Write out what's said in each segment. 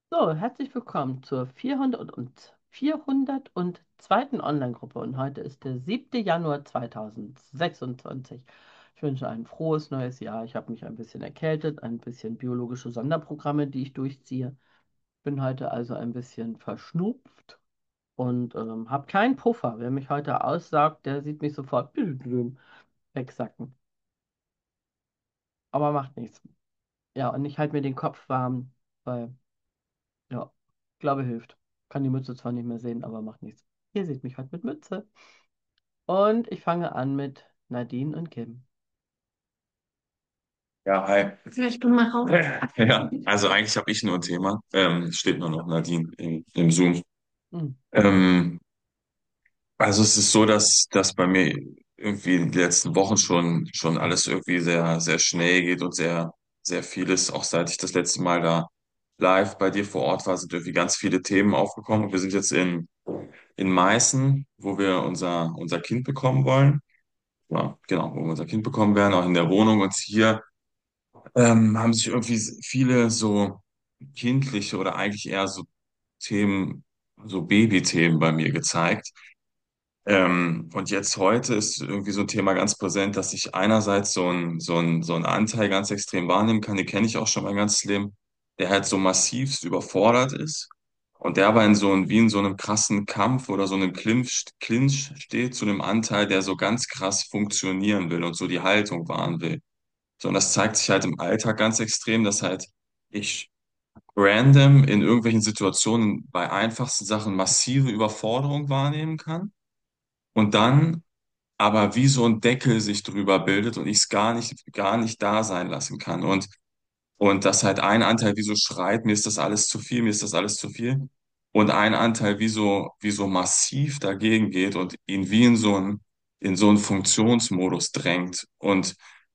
So, herzlich willkommen zur 402. Online-Gruppe und heute ist der 7. Januar 2026. Ich wünsche ein frohes neues Jahr. Ich habe mich ein bisschen erkältet, ein bisschen biologische Sonderprogramme, die ich durchziehe. Bin heute also ein bisschen verschnupft und habe keinen Puffer. Wer mich heute aussaugt, der sieht mich sofort wegsacken. Aber macht nichts. Ja, und ich halte mir den Kopf warm, weil ja, glaube hilft. Kann die Mütze zwar nicht mehr sehen, aber macht nichts. Ihr seht mich heute mit Mütze. Und ich fange an mit Nadine und Kim. Ja, hi. Vielleicht du mal raus. Ja, also eigentlich habe ich nur ein Thema. Steht nur noch Nadine im Zoom. Hm. Ähm, also es ist so, dass bei mir irgendwie die letzten Wochen schon alles irgendwie sehr, sehr schnell geht und sehr, sehr vieles, auch seit ich das letzte Mal da live bei dir vor Ort war, sind irgendwie ganz viele Themen aufgekommen. Und wir sind jetzt in Meißen, wo wir unser Kind bekommen wollen. Ja, genau, wo wir unser Kind bekommen werden, auch in der Wohnung. Und hier haben sich irgendwie viele so kindliche oder eigentlich eher so Themen, so Babythemen bei mir gezeigt. Und jetzt heute ist irgendwie so ein Thema ganz präsent, dass ich einerseits so einen Anteil ganz extrem wahrnehmen kann, den kenne ich auch schon mein ganzes Leben, der halt so massivst überfordert ist und der aber wie in so einem krassen Kampf oder so einem Clinch steht zu einem Anteil, der so ganz krass funktionieren will und so die Haltung wahren will. So, und das zeigt sich halt im Alltag ganz extrem, dass halt ich random in irgendwelchen Situationen bei einfachsten Sachen massive Überforderung wahrnehmen kann und dann aber wie so ein Deckel sich drüber bildet und ich es gar nicht da sein lassen kann. Und dass halt ein Anteil wie so schreit, mir ist das alles zu viel, mir ist das alles zu viel. Und ein Anteil wie so massiv dagegen geht und ihn wie in so einen Funktionsmodus drängt. Und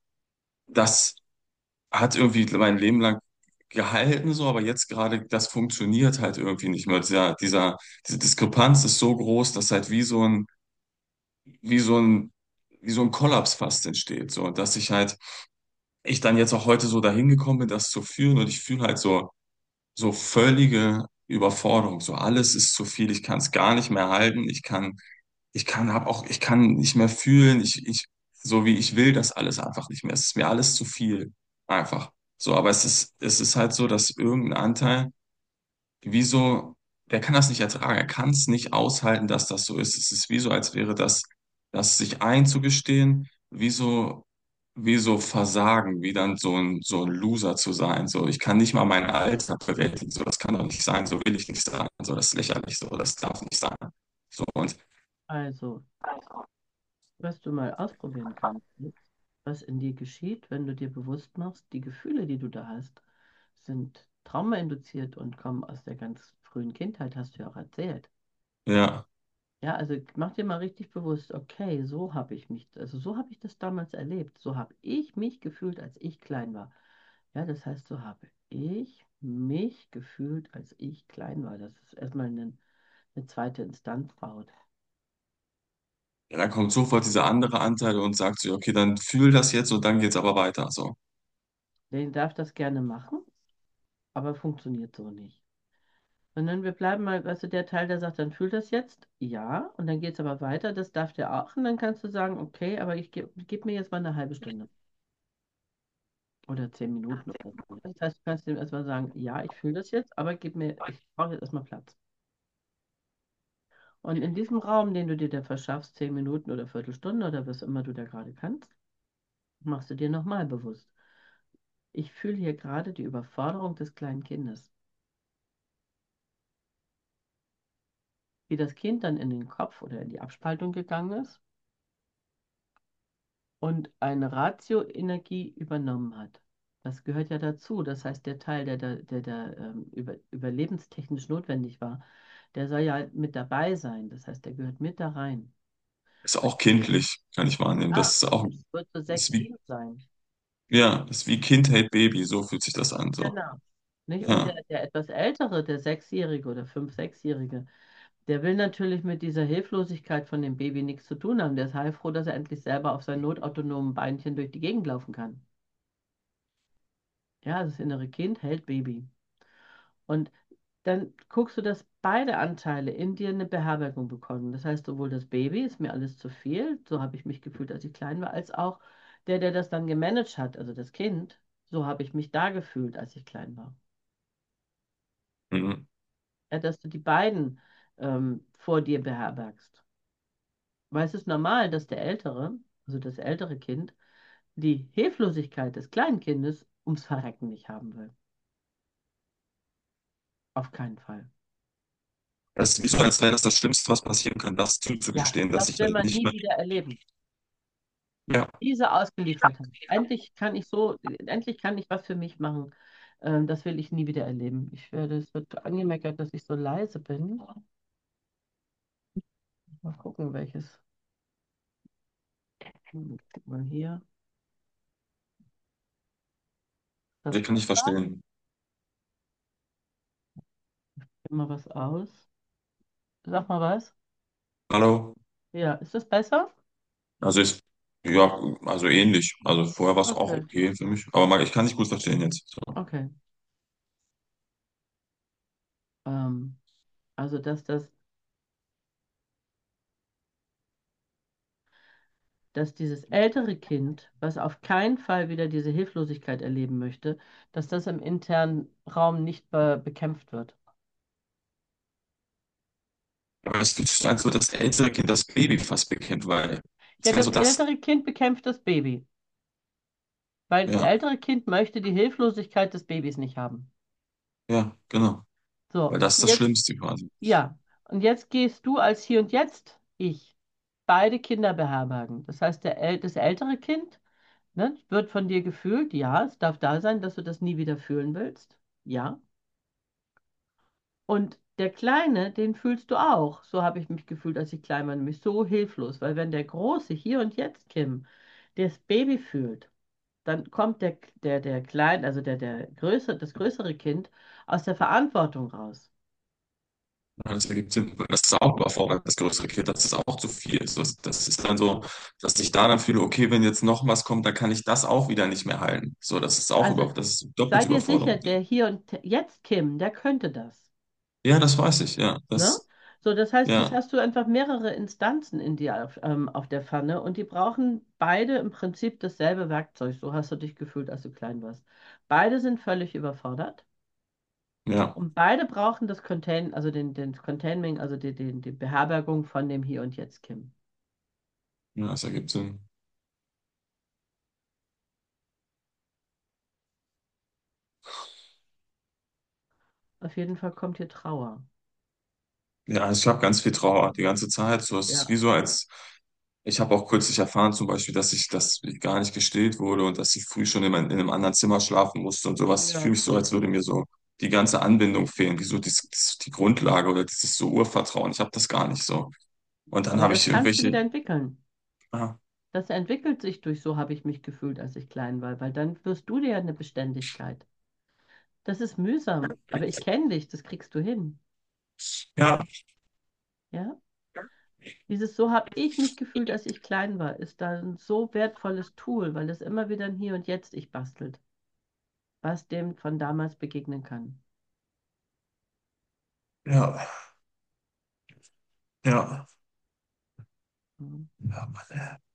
das hat irgendwie mein Leben lang gehalten, so, aber jetzt gerade, das funktioniert halt irgendwie nicht mehr. Diese Diskrepanz ist so groß, dass halt wie so ein, wie so ein Kollaps fast entsteht, so, und dass ich dann jetzt auch heute so dahin gekommen bin, das zu fühlen und ich fühle halt so völlige Überforderung, so alles ist zu viel, ich kann es gar nicht mehr halten, ich kann nicht mehr fühlen, so wie ich will das alles einfach nicht mehr. Es ist mir alles zu viel. Einfach. So, aber es ist halt so, dass irgendein Anteil, wie so, der kann das nicht ertragen. Er kann es nicht aushalten, dass das so ist. Es ist wie so, als wäre das sich einzugestehen, wie so Versagen, wie dann so ein Loser zu sein. So, ich kann nicht mal meinen Alltag bewältigen. So, das kann doch nicht sein. So will ich nicht sein. So, das ist lächerlich. So, das darf nicht sein. So, und Also, was du mal ausprobieren kannst, ist, was in dir geschieht, wenn du dir bewusst machst, die Gefühle, die du da hast, sind traumainduziert und kommen aus der ganz frühen Kindheit, hast du ja auch erzählt. ja. Ja, also mach dir mal richtig bewusst, okay, so habe ich mich, also so habe ich das damals erlebt, so habe ich mich gefühlt, als ich klein war. Ja, das heißt, so habe ich mich gefühlt, als ich klein war. Das ist erstmal eine zweite Instanz baut. Ja, dann kommt sofort dieser andere Anteil und sagt so, okay, dann fühl das jetzt und dann geht's aber weiter. So. Den darf das gerne machen, aber funktioniert so nicht. Sondern wir bleiben mal, weißt du, der Teil, der sagt, dann fühl das jetzt, ja, und dann geht es aber weiter, das darf der auch, und dann kannst du sagen, okay, aber geb mir jetzt mal eine halbe Stunde oder 10 Minuten oder so. Das heißt, du kannst dem erstmal sagen, ja, ich fühle das jetzt, aber ich brauche jetzt erstmal Platz. Und in diesem Raum, den du dir da verschaffst, 10 Minuten oder Viertelstunde oder was immer du da gerade kannst, machst du dir nochmal bewusst. Ich fühle hier gerade die Überforderung des kleinen Kindes. Wie das Kind dann in den Kopf oder in die Abspaltung gegangen ist und eine Ratio-Energie übernommen hat. Das gehört ja dazu. Das heißt, der Teil, der da überlebenstechnisch notwendig war, der soll ja mit dabei sein. Das heißt, der gehört mit da rein. Ist auch kindlich, kann ich wahrnehmen. Ja, Das ist auch, wird so ist 6, wie, 7 sein. ja, ist wie Kind hält Baby, so fühlt sich das an, so. Genau. Nicht? Und Ja. der etwas ältere, der Sechsjährige oder Fünf-, Sechsjährige, der will natürlich mit dieser Hilflosigkeit von dem Baby nichts zu tun haben. Der ist heilfroh, dass er endlich selber auf seinen notautonomen Beinchen durch die Gegend laufen kann. Ja, das innere Kind hält Baby. Und dann guckst du, dass beide Anteile in dir eine Beherbergung bekommen. Das heißt, sowohl das Baby ist mir alles zu viel, so habe ich mich gefühlt, als ich klein war, als auch der das dann gemanagt hat, also das Kind, so habe ich mich da gefühlt, als ich klein war. Mhm. Ja, dass du die beiden vor dir beherbergst. Weil es ist normal, dass der Ältere, also das ältere Kind, die Hilflosigkeit des kleinen Kindes ums Verrecken nicht haben will. Auf keinen Fall. Das ist wie so, als wäre das das Schlimmste, was passieren kann, das Ja, zuzugestehen, dass das ich will halt man nicht nie mehr. wieder erleben. Ja, Diese Ausgeliefertheit. Endlich kann ich was für mich machen. Das will ich nie wieder erleben. Es wird angemeckert, dass ich so leise bin. Mal gucken, welches. Guck mal hier. Das ich kann nicht besser? verstehen. Immer was aus. Sag mal was. Hallo? Ja, ist das besser? Also ist, ja, also ähnlich. Also vorher war es auch Okay, okay für mich. Aber ich kann nicht gut verstehen jetzt. So. okay. Ähm, also, dass dieses ältere Kind, was auf keinen Fall wieder diese Hilflosigkeit erleben möchte, dass das im internen Raum nicht bekämpft wird. Aber es fühlt sich so an, als würde das ältere Kind das Baby fast bekennt, weil Ja, es wäre das so das, ältere Kind bekämpft das Baby, weil das ja, ältere Kind möchte die Hilflosigkeit des Babys nicht haben. ja, genau. So, Weil das ist und das jetzt, Schlimmste quasi. ja, und jetzt gehst du als Hier und Jetzt, ich, beide Kinder beherbergen. Das heißt, das ältere Kind, ne, wird von dir gefühlt, ja, es darf da sein, dass du das nie wieder fühlen willst. Ja. Und der Kleine, den fühlst du auch. So habe ich mich gefühlt, als ich klein war, nämlich so hilflos. Weil wenn der Große hier und jetzt Kim das Baby fühlt, dann kommt der Kleine, also das größere Kind aus der Verantwortung raus. Ja, das ergibt Sinn, weil das ist auch überfordert, das größere Kind, das ist auch zu viel. So, das ist dann so, dass ich da dann fühle, okay, wenn jetzt noch was kommt, dann kann ich das auch wieder nicht mehr halten. So, das ist auch Also das ist sei doppelte dir sicher, Überforderung. der hier und jetzt Kim, der könnte das. Ja, das weiß ich, ja. Ne? So, das heißt, jetzt Ja, hast du einfach mehrere Instanzen in dir auf der Pfanne und die brauchen beide im Prinzip dasselbe Werkzeug. So hast du dich gefühlt, als du klein warst. Beide sind völlig überfordert ja, und beide brauchen also den Containment, also die Beherbergung von dem Hier und Jetzt Kim. ja, das ergibt Sinn. Auf jeden Fall kommt hier Trauer. Ja, also ich habe ganz viel Trauer die ganze Zeit. So, es ist Ja, wie so, als ich habe auch kürzlich erfahren, zum Beispiel, dass ich gar nicht gestillt wurde und dass ich früh schon in einem anderen Zimmer schlafen musste und sowas. Ich ja, fühle mich so, als würde furchtbar. mir so die ganze Anbindung fehlen, wie so die Grundlage oder dieses so Urvertrauen. Ich habe das gar nicht so. Und dann Aber habe das ich kannst du irgendwelche, wieder entwickeln. ah, Das entwickelt sich durch, so habe ich mich gefühlt, als ich klein war, weil dann wirst du dir eine Beständigkeit. Das ist mühsam, aber ich kenne dich, das kriegst du hin. ja, Ja? Dieses so habe ich mich gefühlt, als ich klein war, ist da ein so wertvolles Tool, weil es immer wieder ein Hier und Jetzt ich bastelt, was dem von damals begegnen kann. ja, ja, Mhm. ja, Mann,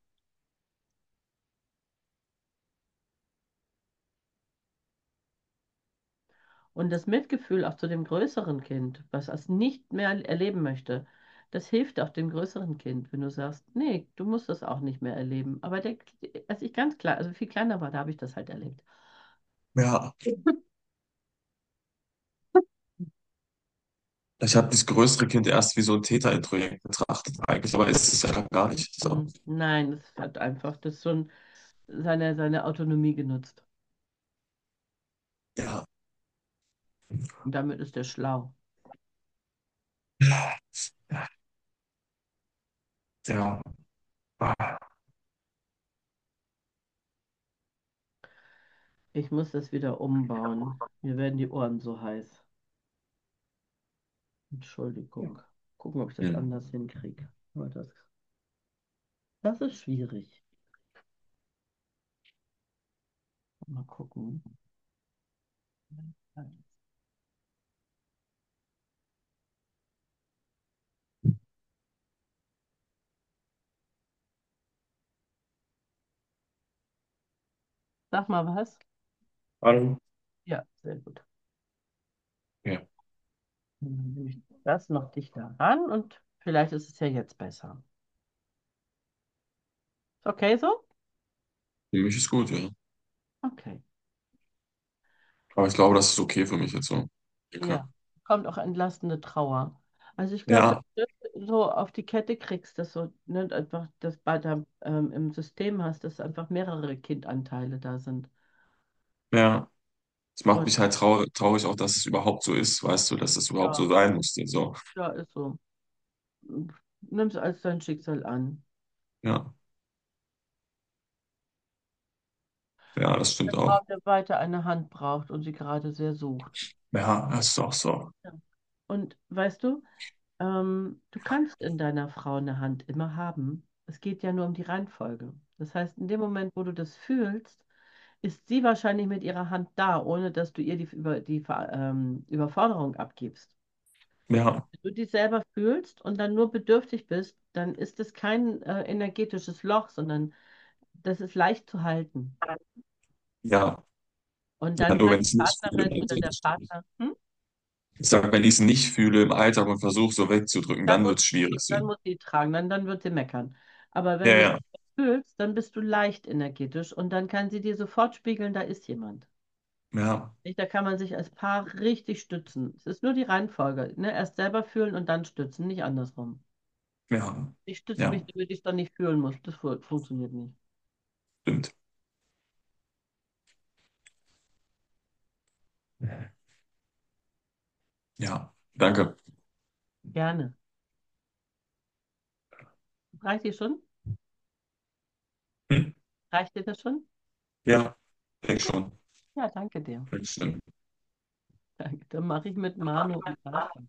Und das Mitgefühl auch zu dem größeren Kind, was es nicht mehr erleben möchte, das hilft auch dem größeren Kind, wenn du sagst, nee, du musst das auch nicht mehr erleben. Aber als ich ganz klein, also viel kleiner war, da habe ich das halt erlebt. ja. Ich habe das größere Kind erst wie so ein Täterintrojekt betrachtet eigentlich, aber ist es ja gar nicht so. Nein, das hat einfach das schon seine Autonomie genutzt. Ja, Und damit ist er schlau. ja, ah, Ich muss das wieder umbauen. Mir werden die Ohren so heiß. Entschuldigung. Gucken, ob ich das hm. anders hinkriege. Aber das ist schwierig. Mal gucken. Sag mal was. Hallo. Ja, sehr gut. Ja, Dann nehme ich das noch dichter ran und vielleicht ist es ja jetzt besser. Ist okay so? für mich ist gut, ja. Okay. Aber ich glaube, das ist okay für mich jetzt so. Okay. Ja. Kommt auch entlastende Trauer. Also ich glaube, Ja, wenn du so auf die Kette kriegst, dass so ne, einfach das bei deinem, im System hast, dass einfach mehrere Kindanteile da sind. ja. Es macht Und mich halt traurig auch, dass es überhaupt so ist, weißt du, dass es überhaupt ja, so sein musste. So, ja, ist so. Nimm es als dein Schicksal an. ja, ja, das Der stimmt auch. Frau, der weiter eine Hand braucht und sie gerade sehr sucht. Ja, das ist auch so. Ja. Und weißt du, du kannst in deiner Frau eine Hand immer haben. Es geht ja nur um die Reihenfolge. Das heißt, in dem Moment, wo du das fühlst, ist sie wahrscheinlich mit ihrer Hand da, ohne dass du ihr die Überforderung abgibst. Ja, Wenn du die selber fühlst und dann nur bedürftig bist, dann ist es kein energetisches Loch, sondern das ist leicht zu halten. ja, Und ja, dann nur kann wenn die ich es nicht fühle, Partnerin dann oder wird der es schwierig. Partner, Ich sage, wenn ich es nicht fühle im Alltag und versuche so wegzudrücken, dann dann muss wird es schwierig. So. dann muss sie tragen, dann wird sie meckern. Aber Ja, wenn du ja, das fühlst, dann bist du leicht energetisch und dann kann sie dir sofort spiegeln, da ist jemand. ja, Nicht? Da kann man sich als Paar richtig stützen. Es ist nur die Reihenfolge, ne? Erst selber fühlen und dann stützen, nicht andersrum. ja, Ich stütze mich, ja, damit ich es dann nicht fühlen muss. Das funktioniert nicht. stimmt. Ja, danke. Gerne. Reicht dir schon? Hm? Reicht dir das schon? Ja, denk Gut. schon. Ja, danke dir. Dankeschön. Danke. Dann mache ich mit Manu und weiter.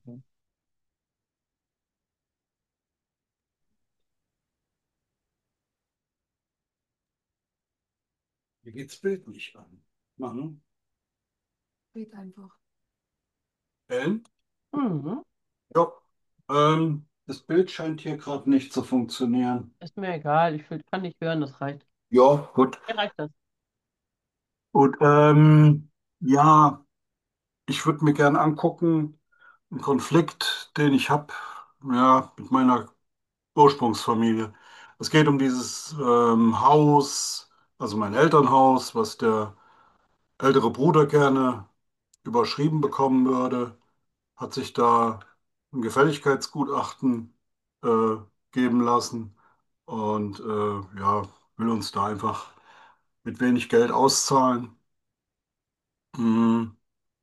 Mir geht's Bild nicht an. Manu? Red einfach. Ellen? Mhm. Ja. Das Bild scheint hier gerade nicht zu funktionieren. Ist mir egal. Kann nicht hören, das reicht. Ja, gut. Mir reicht das. Und ja, ich würde mir gern angucken, einen Konflikt, den ich habe, ja, mit meiner Ursprungsfamilie. Es geht um dieses Haus, also mein Elternhaus, was der ältere Bruder gerne überschrieben bekommen würde. Hat sich da ein Gefälligkeitsgutachten äh, geben lassen und ja, will uns da einfach mit wenig Geld auszahlen. Mm,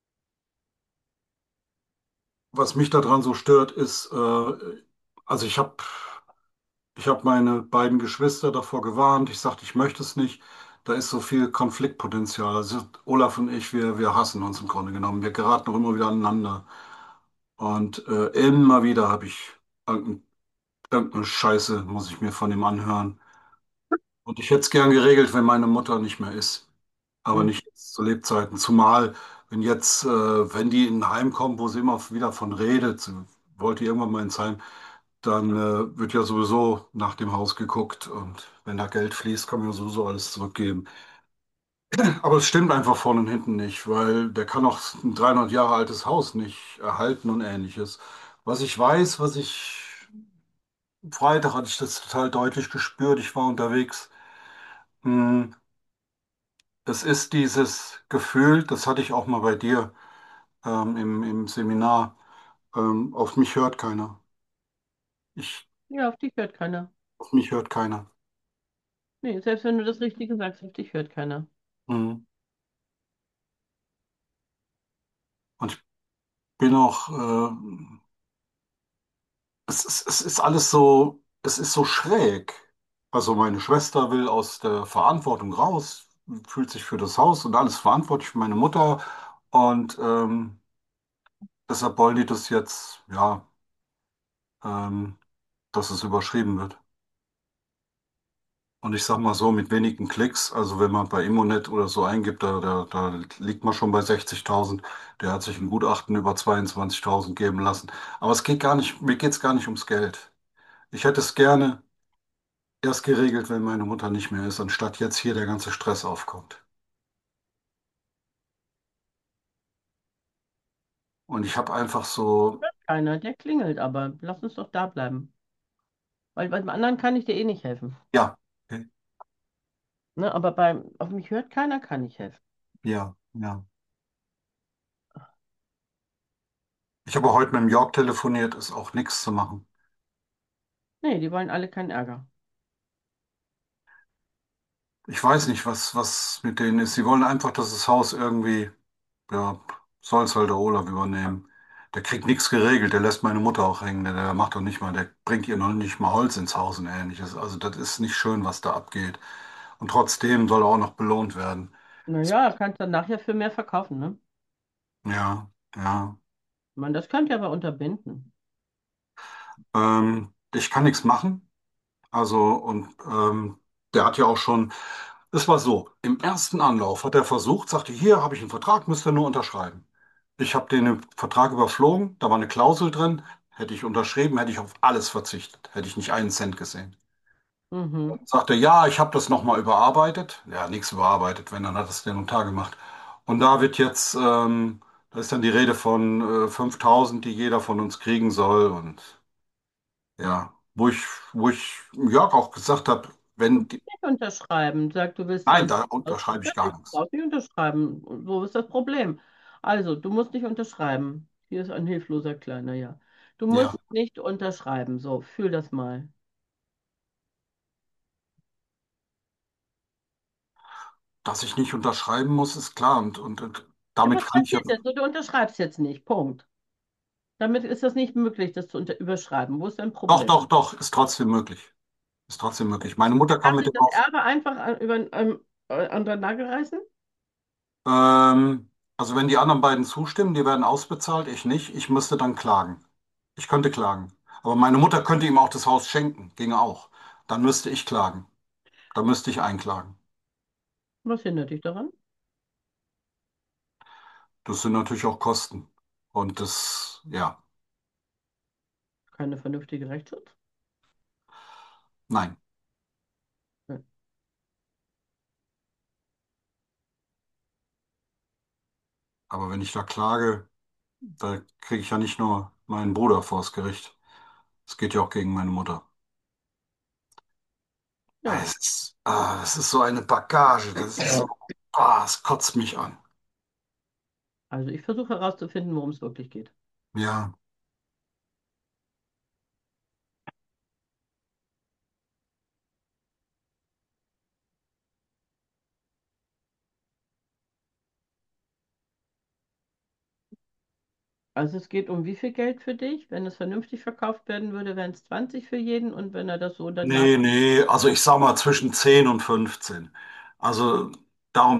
Was mich daran so stört, ist, also ich hab meine beiden Geschwister davor gewarnt. Ich sagte, ich möchte es nicht. Da ist so viel Konfliktpotenzial. Also Olaf und ich, wir hassen uns im Grunde genommen. Wir geraten auch immer wieder aneinander. Und immer wieder habe ich irgendeine Scheiße, muss ich mir von ihm anhören. Und ich hätte es gern geregelt, wenn meine Mutter nicht mehr ist. Aber Mhm. nicht jetzt zu Lebzeiten. Zumal, wenn jetzt, wenn die in ein Heim kommt, wo sie immer wieder von redet, sie wollte irgendwann mal ins Heim, dann wird ja sowieso nach dem Haus geguckt. Und wenn da Geld fließt, kann man ja sowieso alles zurückgeben. Aber es stimmt einfach vorne und hinten nicht, weil der kann auch ein 300 Jahre altes Haus nicht erhalten und ähnliches. Was ich weiß, Freitag hatte ich das total deutlich gespürt. Ich war unterwegs. Hm, Es ist dieses Gefühl, das hatte ich auch mal bei dir im Seminar. Auf mich hört keiner. Ich, Ja, auf dich hört keiner. auf mich hört keiner. Nee, selbst wenn du das Richtige sagst, auf dich hört keiner. Hm. Und ich bin auch, es ist alles so, es ist so schräg. Also meine Schwester will aus der Verantwortung raus, fühlt sich für das Haus und alles verantwortlich für meine Mutter. Und deshalb wollen die das jetzt, ja, ähm, dass es überschrieben wird. Und ich sag mal so, mit wenigen Klicks, also wenn man bei Immonet oder so eingibt, da liegt man schon bei 60.000. Der hat sich ein Gutachten über 22.000 geben lassen. Aber es geht gar nicht, mir geht's gar nicht ums Geld. Ich hätte es gerne erst geregelt, wenn meine Mutter nicht mehr ist, anstatt jetzt hier der ganze Stress aufkommt. Und ich habe einfach so, Keiner, der klingelt, aber lass uns doch da bleiben. Weil beim anderen kann ich dir eh nicht helfen. ja, okay, Ne? Aber auf mich hört keiner, kann ich helfen. ja, ja. Ich habe heute mit dem Jörg telefoniert, ist auch nichts zu machen. Nee, die wollen alle keinen Ärger. Ich weiß nicht, was mit denen ist. Sie wollen einfach, dass das Haus irgendwie, ja, soll es halt der Olaf übernehmen. Der kriegt nichts geregelt, der lässt meine Mutter auch hängen, der macht doch nicht mal, der bringt ihr noch nicht mal Holz ins Haus und ähnliches. Also das ist nicht schön, was da abgeht. Und trotzdem soll er auch noch belohnt werden. Naja, kannst dann nachher für mehr verkaufen, ne? Ja, ja. Man, das könnt ihr aber unterbinden. Ich kann nichts machen. Also, und der hat ja auch schon, es war so, im ersten Anlauf hat er versucht, sagte, hier habe ich einen Vertrag, müsst ihr nur unterschreiben. Ich habe den Vertrag überflogen, da war eine Klausel drin, hätte ich unterschrieben, hätte ich auf alles verzichtet, hätte ich nicht einen Cent gesehen. Mhm. Sagte, ja, ich habe das nochmal überarbeitet. Ja, nichts überarbeitet, wenn, dann hat es der Notar gemacht. Und da wird jetzt, da ist dann die Rede von 5.000, die jeder von uns kriegen soll. Und ja, wo ich Jörg auch gesagt habe, wenn die, Nicht unterschreiben. Sag, du willst nein, gern da aus. unterschreibe ich gar Fertig, du nichts. brauchst nicht unterschreiben. Wo ist das Problem? Also, du musst nicht unterschreiben. Hier ist ein hilfloser Kleiner, ja. Du musst Ja, nicht unterschreiben. So, fühl das mal. dass ich nicht unterschreiben muss, ist klar. Und Ja, damit was kann ich ja, passiert jetzt? Du unterschreibst jetzt nicht. Punkt. Damit ist das nicht möglich, das zu überschreiben. Wo ist dein doch, Problem? doch, doch, ist trotzdem möglich. Ist trotzdem möglich. Meine Mutter kann Kann mit sich dem das Haus. Erbe einfach an den Nagel reißen? Also wenn die anderen beiden zustimmen, die werden ausbezahlt, ich nicht. Ich müsste dann klagen. Ich könnte klagen. Aber meine Mutter könnte ihm auch das Haus schenken, ginge auch. Dann müsste ich klagen. Dann müsste ich einklagen. Was hindert dich daran? Das sind natürlich auch Kosten. Und das, ja, Keine vernünftige Rechtsschutz? nein. Ja. Aber wenn ich da klage, da kriege ich ja nicht nur meinen Bruder vors Gericht. Es geht ja auch gegen meine Mutter. Ja. Es ist so eine Bagage. Das ist so, es kotzt mich an. Also ich versuche herauszufinden, worum es wirklich geht. Ja. Also es geht um wie viel Geld für dich? Wenn es vernünftig verkauft werden würde, wären es 20 für jeden und wenn er das so danach Nee, nee, also ich sag mal zwischen 10 und 15. Also darum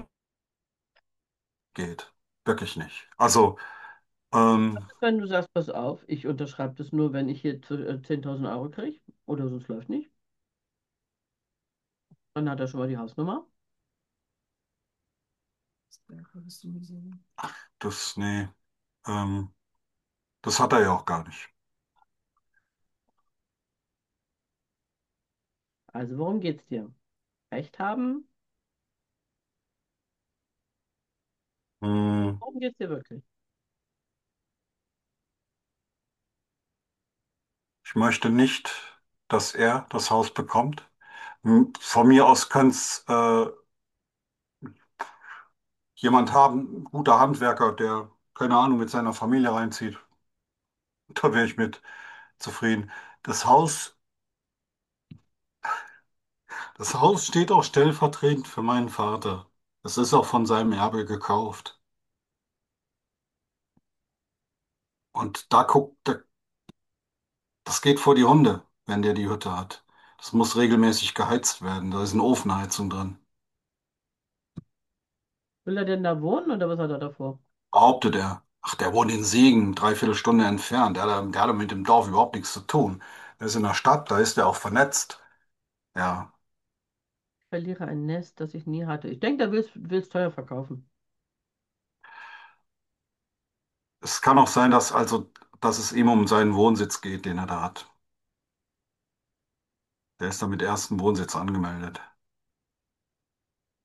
geht. Wirklich nicht. Also, ähm, wenn du sagst, pass auf, ich unterschreibe das nur, wenn ich hier 10.000 Euro kriege oder sonst läuft nicht, dann hat er schon mal die Hausnummer. nee, ähm, das hat er ja auch gar nicht. Also worum geht's dir? Recht haben? Hm, Worum geht's dir wirklich? ich möchte nicht, dass er das Haus bekommt. Von mir aus könnte es jemand haben, ein guter Handwerker, der, keine Ahnung, mit seiner Familie reinzieht. Da wäre ich mit zufrieden. Das Haus, das Haus steht auch stellvertretend für meinen Vater. Es ist auch von seinem Erbe gekauft. Und das geht vor die Hunde, wenn der die Hütte hat. Das muss regelmäßig geheizt werden. Da ist eine Ofenheizung drin. Will er denn da wohnen oder was hat er davor? Behauptet er. Ach, der wohnt in Siegen, 3/4 Stunde entfernt. Der hat mit dem Dorf überhaupt nichts zu tun. Der ist in der Stadt, da ist er auch vernetzt. Ja, Ich verliere ein Nest, das ich nie hatte. Ich denke, der will es teuer verkaufen. es kann auch sein, dass es ihm um seinen Wohnsitz geht, den er da hat. Der ist da mit ersten Wohnsitz angemeldet.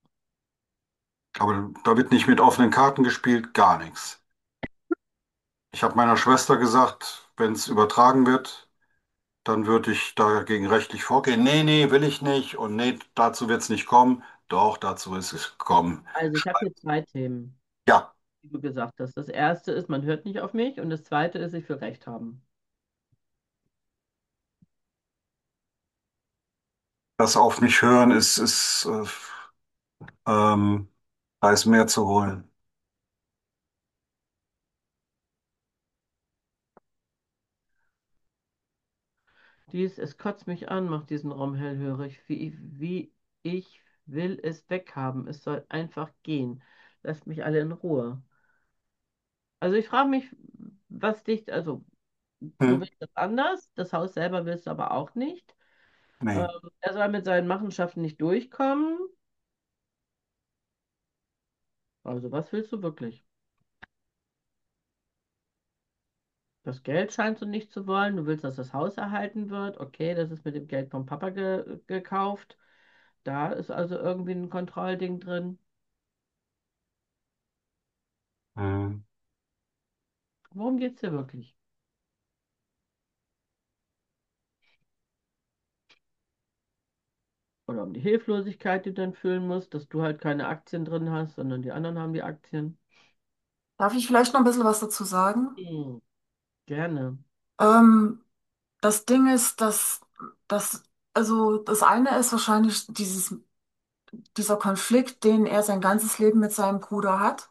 Aber da wird nicht mit offenen Karten gespielt, gar nichts. Ich habe meiner Schwester gesagt, wenn es übertragen wird, dann würde ich dagegen rechtlich vorgehen. Nee, nee, will ich nicht. Und nee, dazu wird es nicht kommen. Doch, dazu ist es gekommen. Also ich habe hier zwei Themen, Ja, wie du gesagt hast. Das erste ist, man hört nicht auf mich und das zweite ist, ich will Recht haben. das auf mich hören ähm, da ist mehr zu holen. Es kotzt mich an, macht diesen Raum hellhörig. Wie ich will es weghaben. Es soll einfach gehen. Lasst mich alle in Ruhe. Also ich frage mich, also du Hm? willst das anders, das Haus selber willst du aber auch nicht. Ähm, Nee. Er soll mit seinen Machenschaften nicht durchkommen. Also was willst du wirklich? Das Geld scheinst du nicht zu wollen. Du willst, dass das Haus erhalten wird. Okay, das ist mit dem Geld vom Papa gekauft. Da ist also irgendwie ein Kontrollding drin. Hm. Worum geht's dir wirklich? Oder um die Hilflosigkeit, die du dann fühlen musst, dass du halt keine Aktien drin hast, sondern die anderen haben die Aktien. Darf ich vielleicht noch ein bisschen was dazu sagen? Hm, gerne. Ähm, Das Ding ist, also das eine ist wahrscheinlich dieser Konflikt, den er sein ganzes Leben mit seinem Bruder hat.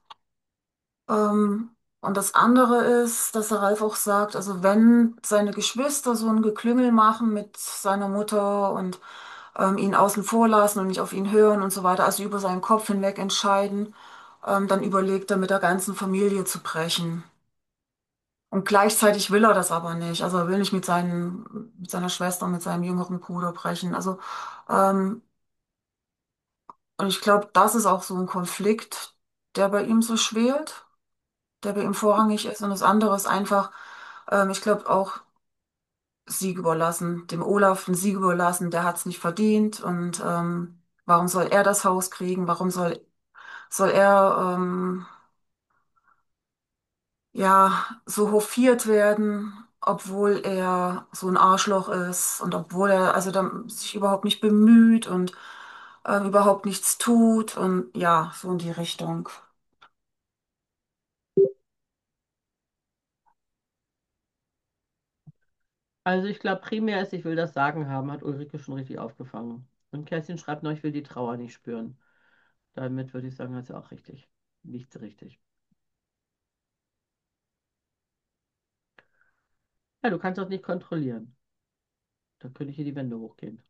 Und das andere ist, dass der Ralf auch sagt, also wenn seine Geschwister so ein Geklüngel machen mit seiner Mutter und ihn außen vor lassen und nicht auf ihn hören und so weiter, also über seinen Kopf hinweg entscheiden, dann überlegt er mit der ganzen Familie zu brechen. Und gleichzeitig will er das aber nicht. Also er will nicht mit seiner Schwester und mit seinem jüngeren Bruder brechen. Ähm, und ich glaube, das ist auch so ein Konflikt, der bei ihm so schwelt, der bei ihm vorrangig ist. Und das andere ist einfach, ich glaube auch Sieg überlassen, dem Olaf einen Sieg überlassen, der hat es nicht verdient. Und warum soll er das Haus kriegen? Soll er ja, so hofiert werden, obwohl er so ein Arschloch ist und obwohl er also dann sich überhaupt nicht bemüht und überhaupt nichts tut und ja, so in die Richtung. Also ich glaube, primär ist, ich will das Sagen haben, hat Ulrike schon richtig aufgefangen. Und Kerstin schreibt noch, ich will die Trauer nicht spüren. Damit würde ich sagen, hat sie auch richtig. Nichts richtig. Ja, du kannst das nicht kontrollieren. Da könnte ich hier die Wände hochgehen.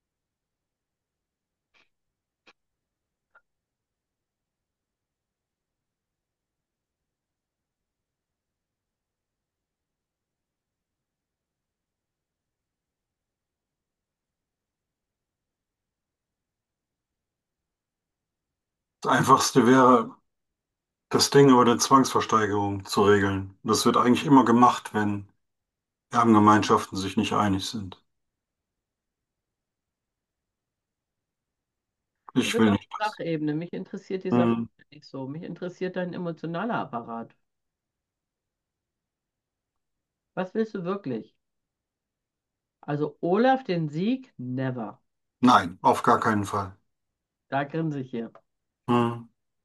Das Einfachste wäre, das Ding über eine Zwangsversteigerung zu regeln. Das wird eigentlich immer gemacht, wenn Erbengemeinschaften sich nicht einig sind. Du Ich bist will auf nicht. Sachebene. Mich interessiert die Sache Hm. nicht so. Mich interessiert dein emotionaler Apparat. Was willst du wirklich? Also Olaf den Sieg? Never. Nein, auf gar keinen Fall. Da grinse ich hier. Hm.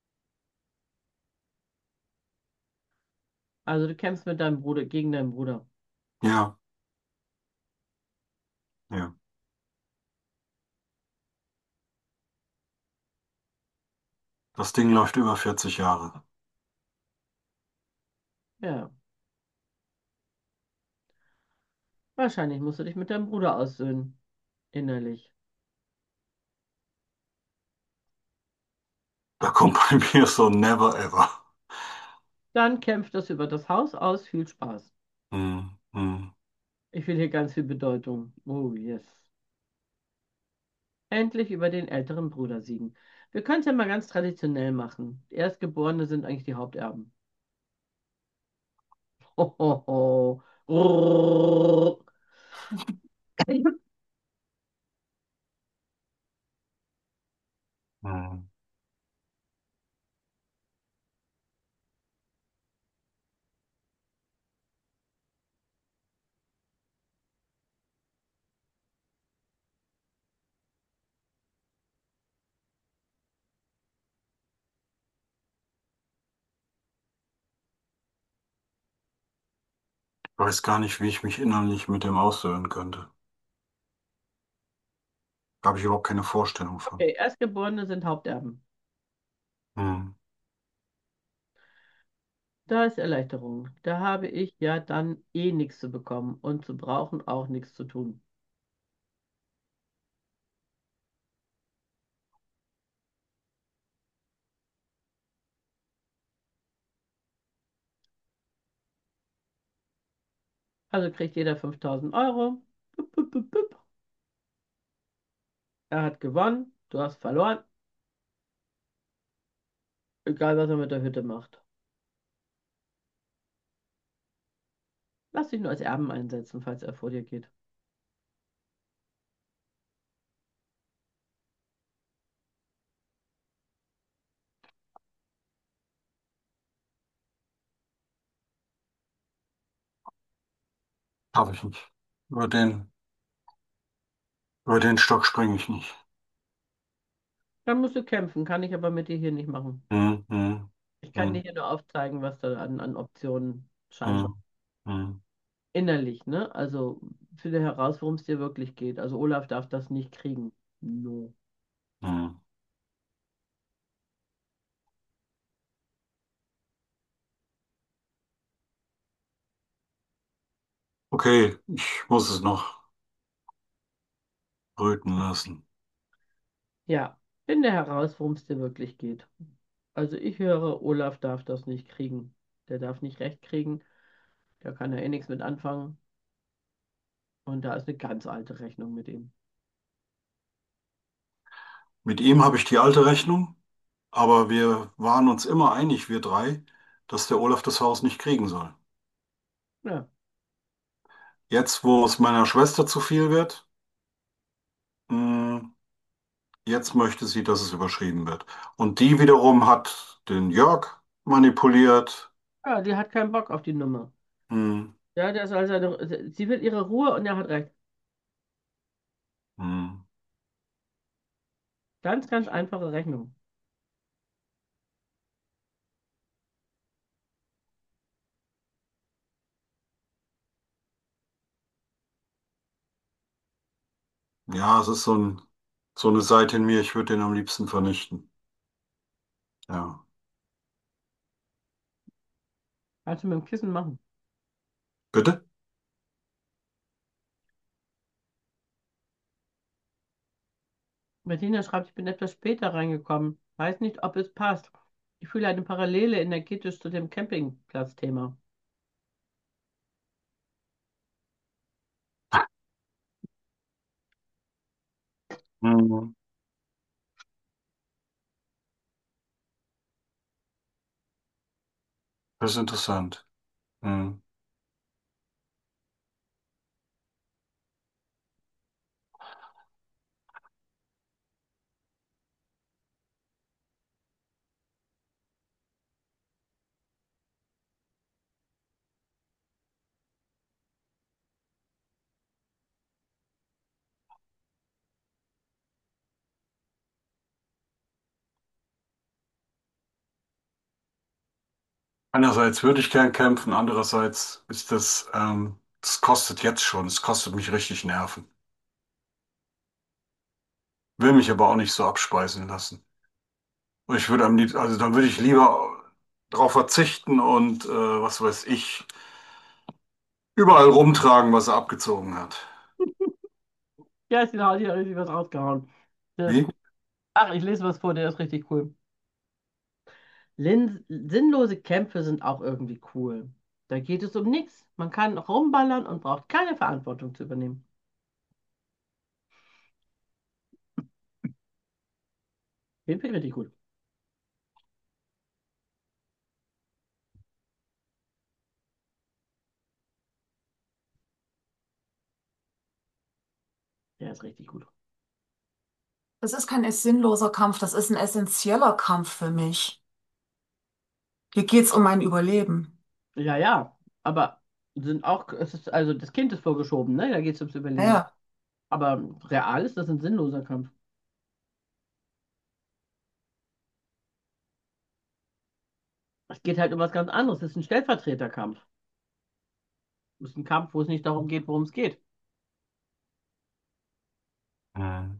Also du kämpfst mit deinem Bruder, gegen deinen Bruder. Ja, ja. Das Ding läuft über 40 Jahre. Ja. Wahrscheinlich musst du dich mit deinem Bruder aussöhnen. Innerlich. Da kommt bei mir so never ever. Dann kämpft das über das Haus aus. Viel Spaß. Hm. Hm. Ich will hier ganz viel Bedeutung. Oh, yes. Endlich über den älteren Bruder siegen. Wir können es ja mal ganz traditionell machen. Die Erstgeborene sind eigentlich die Haupterben. Ho, ho, ho. Rrrr. Hm. weiß gar nicht, wie ich mich innerlich mit dem aussöhnen könnte. Da habe ich überhaupt keine Vorstellung von. Okay, Erstgeborene sind Haupterben. Hm. Da ist Erleichterung. Da habe ich ja dann eh nichts zu bekommen und zu brauchen auch nichts zu tun. Also kriegt jeder 5.000 Euro. Bup, bup, bup, bup. Er hat gewonnen, du hast verloren. Egal, was er mit der Hütte macht. Lass dich nur als Erben einsetzen, falls er vor dir geht. Habe ich nicht. Über über den Stock springe ich nicht. Dann musst du kämpfen, kann ich aber mit dir hier nicht machen. Hm, hm, Ich kann dir hm, hier nur aufzeigen, was da an Optionen scheint. hm, hm, Innerlich, ne? Also finde heraus, worum es dir wirklich geht. Also Olaf darf das nicht kriegen. No. hm. Okay, ich muss es noch brüten lassen. Ja, finde heraus, worum es dir wirklich geht. Also ich höre, Olaf darf das nicht kriegen. Der darf nicht recht kriegen. Da kann er eh nichts mit anfangen. Und da ist eine ganz alte Rechnung mit ihm. Mit ihm habe ich die alte Rechnung, aber wir waren uns immer einig, wir drei, dass der Olaf das Haus nicht kriegen soll. Ja, Jetzt, wo es meiner Schwester zu viel wird, hm, jetzt möchte sie, dass es überschrieben wird. Und die wiederum hat den Jörg manipuliert. ja, die hat keinen Bock auf die Nummer. Hm, Ja, der ist also sie will ihre Ruhe und er hat recht. hm. Ganz, ganz einfache Rechnung. Ja, es ist so eine Seite in mir, ich würde den am liebsten vernichten. Ja. Kannst du mit dem Kissen machen. Bitte? Bettina schreibt, ich bin etwas später reingekommen. Weiß nicht, ob es passt. Ich fühle eine Parallele energetisch zu dem Campingplatz-Thema. Hm. Das ist interessant. Hm. Einerseits würde ich gern kämpfen, andererseits ist das kostet jetzt schon, es kostet mich richtig Nerven. Will mich aber auch nicht so abspeisen lassen. Und ich würde am liebsten, also dann würde ich lieber darauf verzichten und was weiß ich, überall rumtragen, was er abgezogen hat. Ja, ist genau, die hat richtig was rausgehauen. Das ist Wie? gut. Ach, ich lese was vor, der ist richtig cool. Sinnlose Kämpfe sind auch irgendwie cool. Da geht es um nichts. Man kann rumballern und braucht keine Verantwortung zu übernehmen. Den finde ich richtig gut. Der ist richtig gut. Das ist kein sinnloser Kampf, das ist ein essentieller Kampf für mich. Hier geht's um mein Überleben. Ja, ja, aber sind auch, es ist, also das Kind ist vorgeschoben, ne? Da geht es ums Überleben. Naja, Aber real ist das ein sinnloser Kampf. Es geht halt um was ganz anderes. Es ist ein Stellvertreterkampf. Das ist ein Kampf, wo es nicht darum geht, worum es geht. Hm.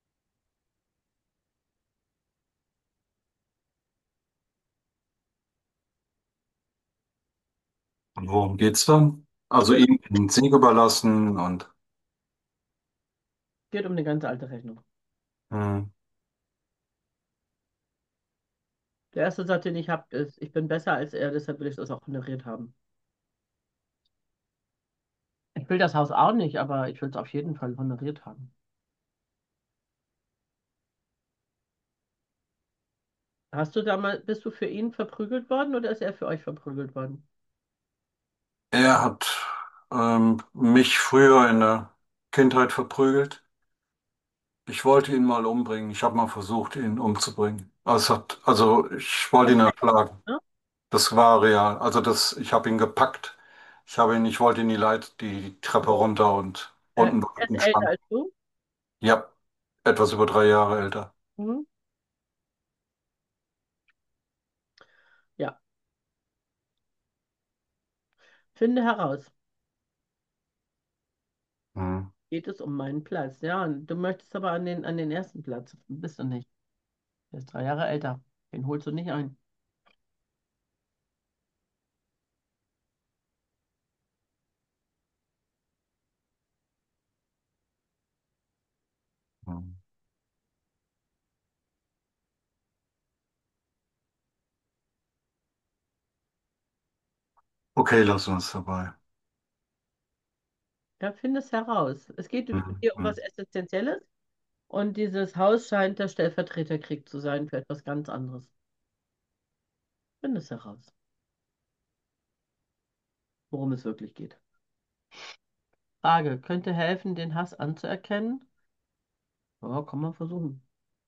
Und worum geht's dann? Also Geht, ihm den Sieg überlassen und geht um eine ganz alte Rechnung. hm. Der erste Satz, den ich habe, ist, ich bin besser als er, deshalb will ich das auch honoriert haben. Ich will das Haus auch nicht, aber ich will es auf jeden Fall honoriert haben. Hast du damals, bist du für ihn verprügelt worden oder ist er für euch verprügelt worden? Er hat mich früher in der Kindheit verprügelt. Ich wollte ihn mal umbringen. Ich habe mal versucht, ihn umzubringen. Also ich wollte Das ihn ist echt, erschlagen. ne? Das war real. Ich habe ihn gepackt. Ich wollte ihn die Treppe runter und unten war Er ist ein älter Schrank. als du. Ja, etwas über 3 Jahre älter. Mhm. Ja, finde heraus. Hm. Geht es um meinen Platz? Ja, und du möchtest aber an den ersten Platz. Bist du nicht. Der ist 3 Jahre älter. Den holst du nicht ein. Hm. Okay, lassen wir es dabei. Ja, finde es heraus. Es geht Hm. hier um Hm. was Essentielles und dieses Haus scheint der Stellvertreterkrieg zu sein für etwas ganz anderes. Finde es heraus, worum es wirklich geht. Frage, könnte helfen, den Hass anzuerkennen? Ja, kann man versuchen.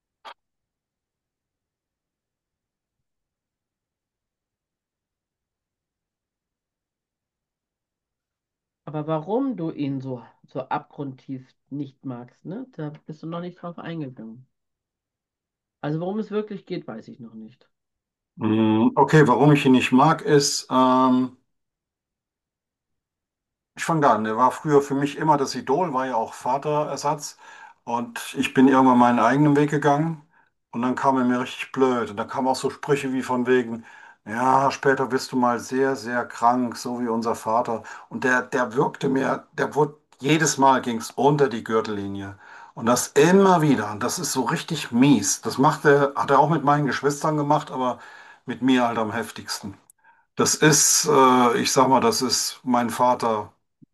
Aber warum du ihn so abgrundtief nicht magst, ne? Da bist du noch nicht drauf eingegangen. Also worum es wirklich geht, weiß ich noch nicht. Okay, warum ich ihn nicht mag, ist, ich fange da an. Der war früher für mich immer das Idol, war ja auch Vaterersatz. Und ich bin irgendwann meinen eigenen Weg gegangen. Und dann kam er mir richtig blöd. Und da kamen auch so Sprüche wie von wegen, ja, später wirst du mal sehr, sehr krank, so wie unser Vater. Und der wirkte mir, der wurde, jedes Mal ging es unter die Gürtellinie. Und das immer wieder. Und das ist so richtig mies. Hat er auch mit meinen Geschwistern gemacht, aber mit mir halt am heftigsten. Ich sag mal, das ist mein Vater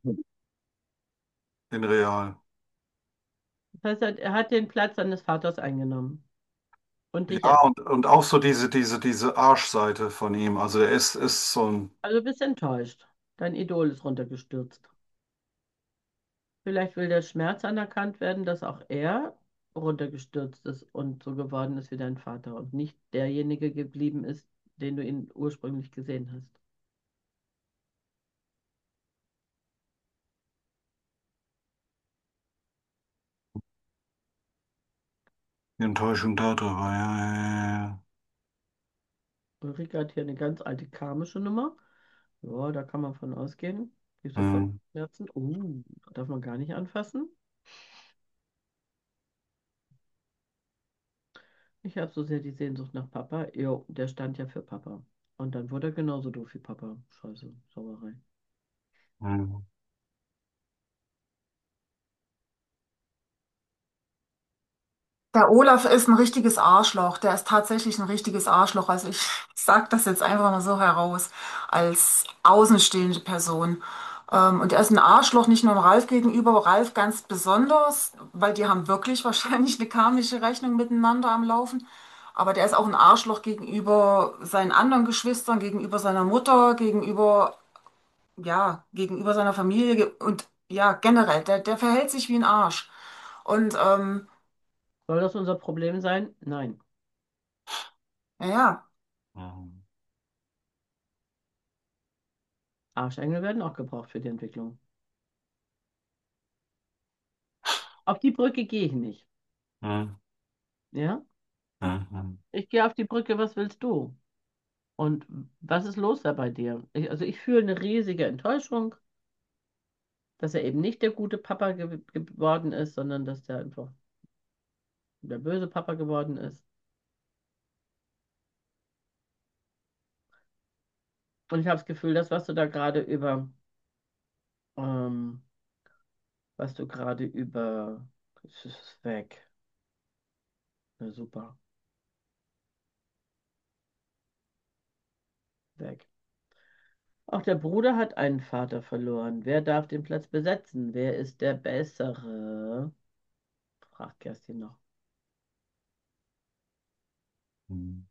in real. Das heißt, er hat den Platz seines Vaters eingenommen und dich Ja, und auch so diese Arschseite von ihm. Also ist so ein, also du bist enttäuscht. Dein Idol ist runtergestürzt. Vielleicht will der Schmerz anerkannt werden, dass auch er runtergestürzt ist und so geworden ist wie dein Vater und nicht derjenige geblieben ist, den du ihn ursprünglich gesehen hast. die Enttäuschung darüber. Ja, ja, ja. Ulrike hat hier eine ganz alte karmische Nummer. Ja, da kann man von ausgehen. Die ist Ja. sofort Hm. Schmerzen. Darf man gar nicht anfassen. Ich habe so sehr die Sehnsucht nach Papa. Jo, der stand ja für Papa. Und dann wurde er genauso doof wie Papa. Scheiße, Sauerei. Hm. Der Olaf ist ein richtiges Arschloch. Der ist tatsächlich ein richtiges Arschloch. Also ich sage das jetzt einfach mal so heraus, als außenstehende Person. Und er ist ein Arschloch nicht nur dem Ralf gegenüber, aber Ralf ganz besonders, weil die haben wirklich wahrscheinlich eine karmische Rechnung miteinander am Laufen. Aber der ist auch ein Arschloch gegenüber seinen anderen Geschwistern, gegenüber seiner Mutter, gegenüber seiner Familie und ja, generell. Der verhält sich wie ein Arsch. Und Soll das unser Problem sein? Nein. ja. Hm. Arschengel werden auch gebraucht für die Entwicklung. Auf die Brücke gehe ich nicht. Hm. Ja? Hm. Hm. Ich gehe auf die Brücke, was willst du? Und was ist los da bei dir? Also ich fühle eine riesige Enttäuschung. dass er eben nicht der gute Papa geworden ist, sondern dass der einfach der böse Papa geworden ist. Und ich habe das Gefühl, das, ähm, was du gerade über, es ist weg. Na super, weg. Auch der Bruder hat einen Vater verloren. Wer darf den Platz besetzen? Wer ist der Bessere? Fragt Kerstin noch. Hm.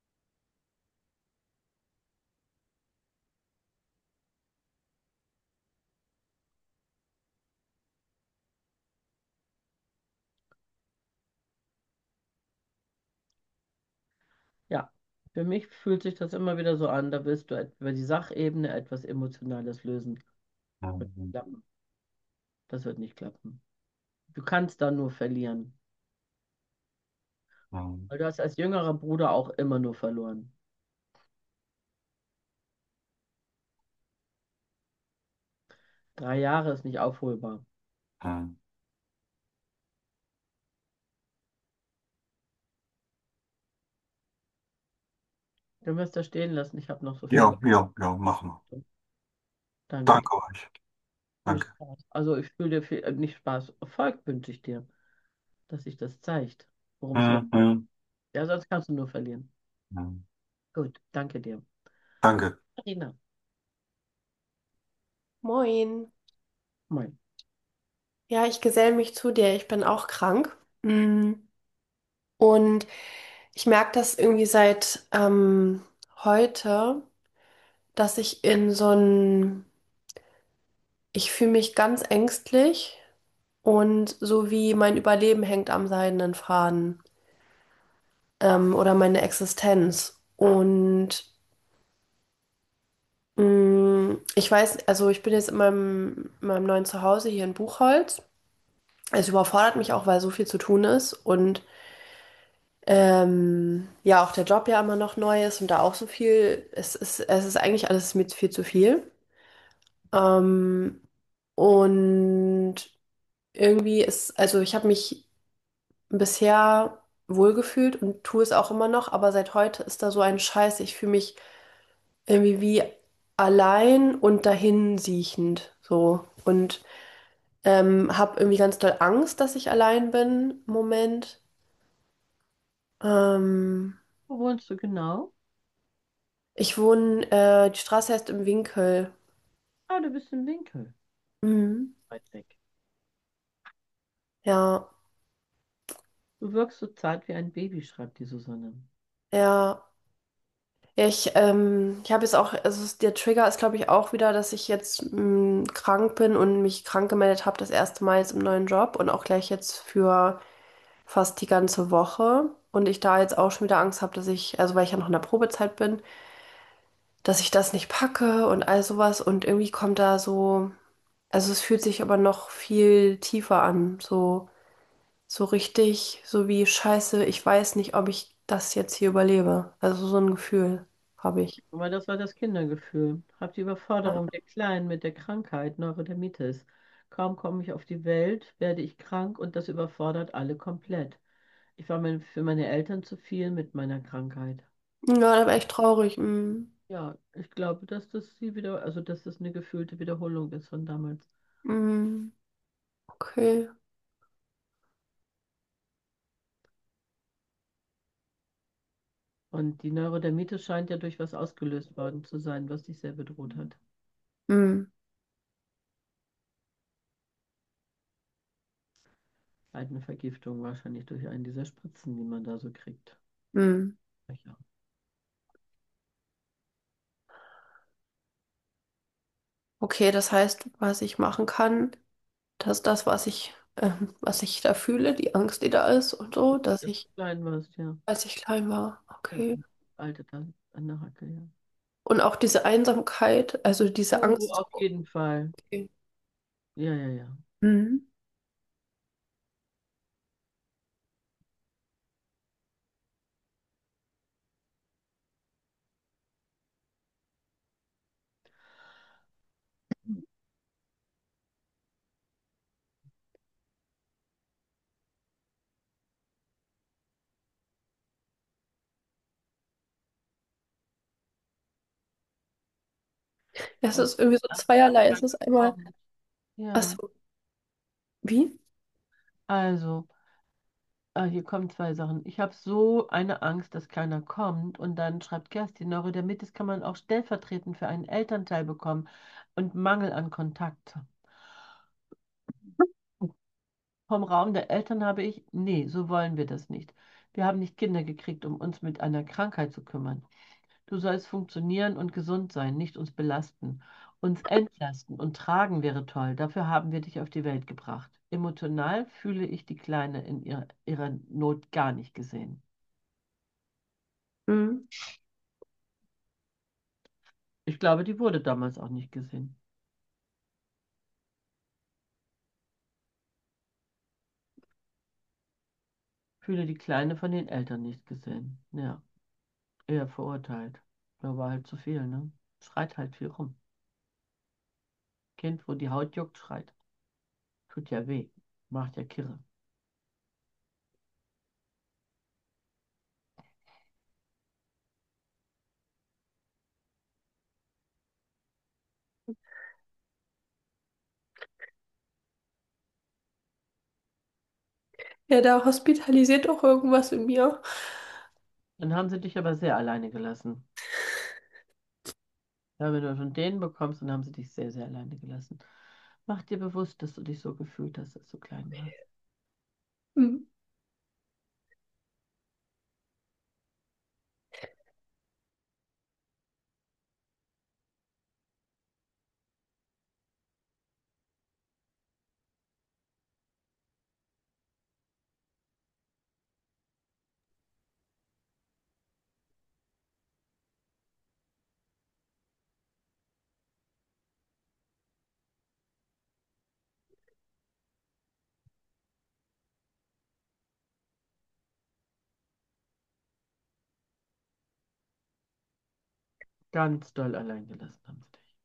Ja, für mich fühlt sich das immer wieder so an, da willst du über die Sachebene etwas Emotionales lösen. Wird nicht Hm. klappen. Das wird nicht klappen. Du kannst da nur verlieren. Hm. Weil du hast als jüngerer Bruder auch immer nur verloren. 3 Jahre ist nicht aufholbar. Hm. Du wirst das stehen lassen. Ich habe noch so Ja, viele. ja, ja, machen wir. Danke dir. Danke euch. Viel Danke. Spaß. Also ich will dir viel, nicht Spaß, Erfolg wünsche ich dir, dass sich das zeigt, worum es Hm. wirklich geht. Hm. Ja, sonst kannst du nur verlieren. Hm. Gut, danke dir. Danke. Marina, Moin. moin. Ja, ich gesell mich zu dir. Ich bin auch krank. Und ich merke das irgendwie seit heute, dass ich ich fühle mich ganz ängstlich und so wie mein Überleben hängt am seidenen Faden, oder meine Existenz. Und ich weiß, also ich bin jetzt in meinem neuen Zuhause hier in Buchholz. Es überfordert mich auch, weil so viel zu tun ist und ja, auch der Job ja immer noch neu ist und da auch so viel, es ist eigentlich alles mit viel zu viel. Ähm, und irgendwie also ich habe mich bisher wohlgefühlt und tue es auch immer noch, aber seit heute ist da so ein Scheiß. Ich fühle mich irgendwie wie allein und dahinsiechend so und habe irgendwie ganz doll Angst, dass ich allein bin im Moment. Ähm, Wo wohnst du genau? Ich wohne, die Straße heißt im Winkel. Ah, du bist im Winkel. Mhm. Weit weg. Ja, Du wirkst so zart wie ein Baby, schreibt die Susanne. ja. Ja, ich habe jetzt auch, der Trigger ist, glaube ich, auch wieder, dass ich jetzt krank bin und mich krank gemeldet habe, das erste Mal jetzt im neuen Job und auch gleich jetzt für fast die ganze Woche. Und ich da jetzt auch schon wieder Angst habe, also weil ich ja noch in der Probezeit bin, dass ich das nicht packe und all sowas. Und irgendwie kommt da so, also es fühlt sich aber noch viel tiefer an, so richtig, so wie Scheiße, ich weiß nicht, ob ich das jetzt hier überlebe. Also so ein Gefühl habe ich. Aber das war das Kindergefühl. Hab die Überforderung der Kleinen mit der Krankheit, Neurodermitis. Kaum komme ich auf die Welt, werde ich krank und das überfordert alle komplett. Ich war für meine Eltern zu viel mit meiner Krankheit. Ja, da war echt traurig. Mm. Ja, ich glaube, dass das sie wieder, also dass das eine gefühlte Wiederholung ist von damals. Mm. Okay. Und die Neurodermitis scheint ja durch was ausgelöst worden zu sein, was dich sehr bedroht hat. Mm. Halt eine Vergiftung wahrscheinlich durch einen dieser Spritzen, die man da so kriegt. Mm. Ja. Okay, das heißt, was ich machen kann, dass das, was ich da fühle, die Angst, die da ist und so, Dass du klein warst, ja. als ich klein war. Ja, Okay. alte an der Hacke, ja. Und auch diese Einsamkeit, also diese Oh, Angst. auf jeden Fall. Okay. Ja, ja, ja. Mm. Ja, es Und ist irgendwie so das zweierlei. Es dann ist einmal, kommt. Ja, achso, wie? also, hier kommen zwei Sachen. Ich habe so eine Angst, dass keiner kommt. Und dann schreibt Kerstin, Neurodermitis kann man auch stellvertretend für einen Elternteil bekommen und Mangel an Kontakt. Vom Raum der Eltern habe ich, nee, so wollen wir das nicht. Wir haben nicht Kinder gekriegt, um uns mit einer Krankheit zu kümmern. Du sollst funktionieren und gesund sein, nicht uns belasten. Uns entlasten und tragen wäre toll. Dafür haben wir dich auf die Welt gebracht. Emotional fühle ich die Kleine in ihrer Not gar nicht gesehen. Mhm. Ich glaube, die wurde damals auch nicht gesehen. Fühle die Kleine von den Eltern nicht gesehen. Ja, eher verurteilt. Da war halt zu viel, ne? Schreit halt viel rum. Kind, wo die Haut juckt, schreit. Tut ja weh. Macht ja Kirre. Ja, da hospitalisiert auch irgendwas in mir. Dann haben sie dich aber sehr alleine gelassen. Ja, wenn du von denen bekommst, dann haben sie dich sehr, sehr alleine gelassen. Mach dir bewusst, dass du dich so gefühlt hast, als du klein warst. Mhm. Ganz doll allein gelassen haben sie dich.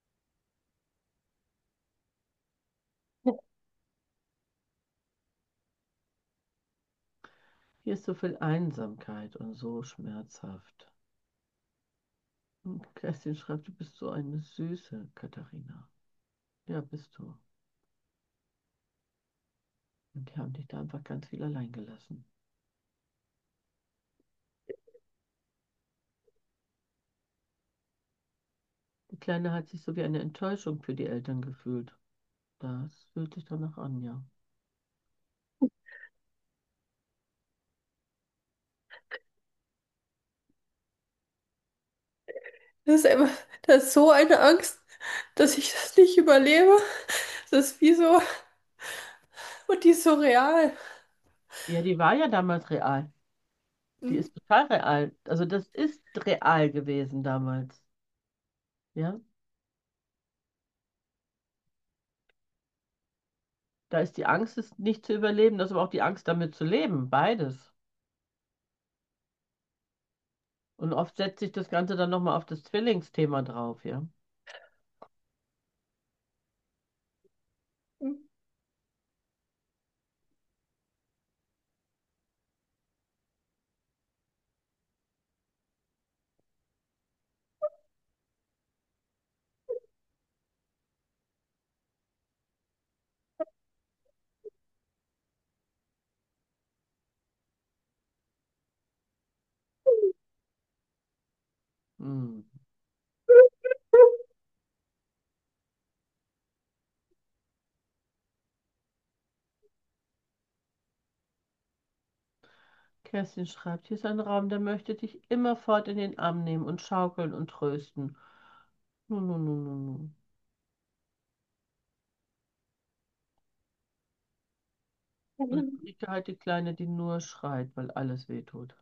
Hier ist so viel Einsamkeit und so schmerzhaft. Und Kerstin schreibt, du bist so eine Süße, Katharina. Ja, bist du. Und die haben dich da einfach ganz viel allein gelassen. Die Kleine hat sich so wie eine Enttäuschung für die Eltern gefühlt. Das fühlt sich danach an, ja. Das ist einfach, das ist so eine Angst, dass ich das nicht überlebe. Das ist wie so, und die ist so real. Ja, die war ja damals real. Die Mhm. ist total real. Also das ist real gewesen damals. Ja, da ist die Angst, es nicht zu überleben, das ist aber auch die Angst, damit zu leben. Beides. Und oft setzt sich das Ganze dann nochmal auf das Zwillingsthema drauf, ja. Hm. Kerstin schreibt, hier ist ein Raum, der möchte dich immerfort in den Arm nehmen und schaukeln und trösten. Nun, nun, nun, nun, nun. Und Rike halt die Kleine, die nur schreit, weil alles wehtut.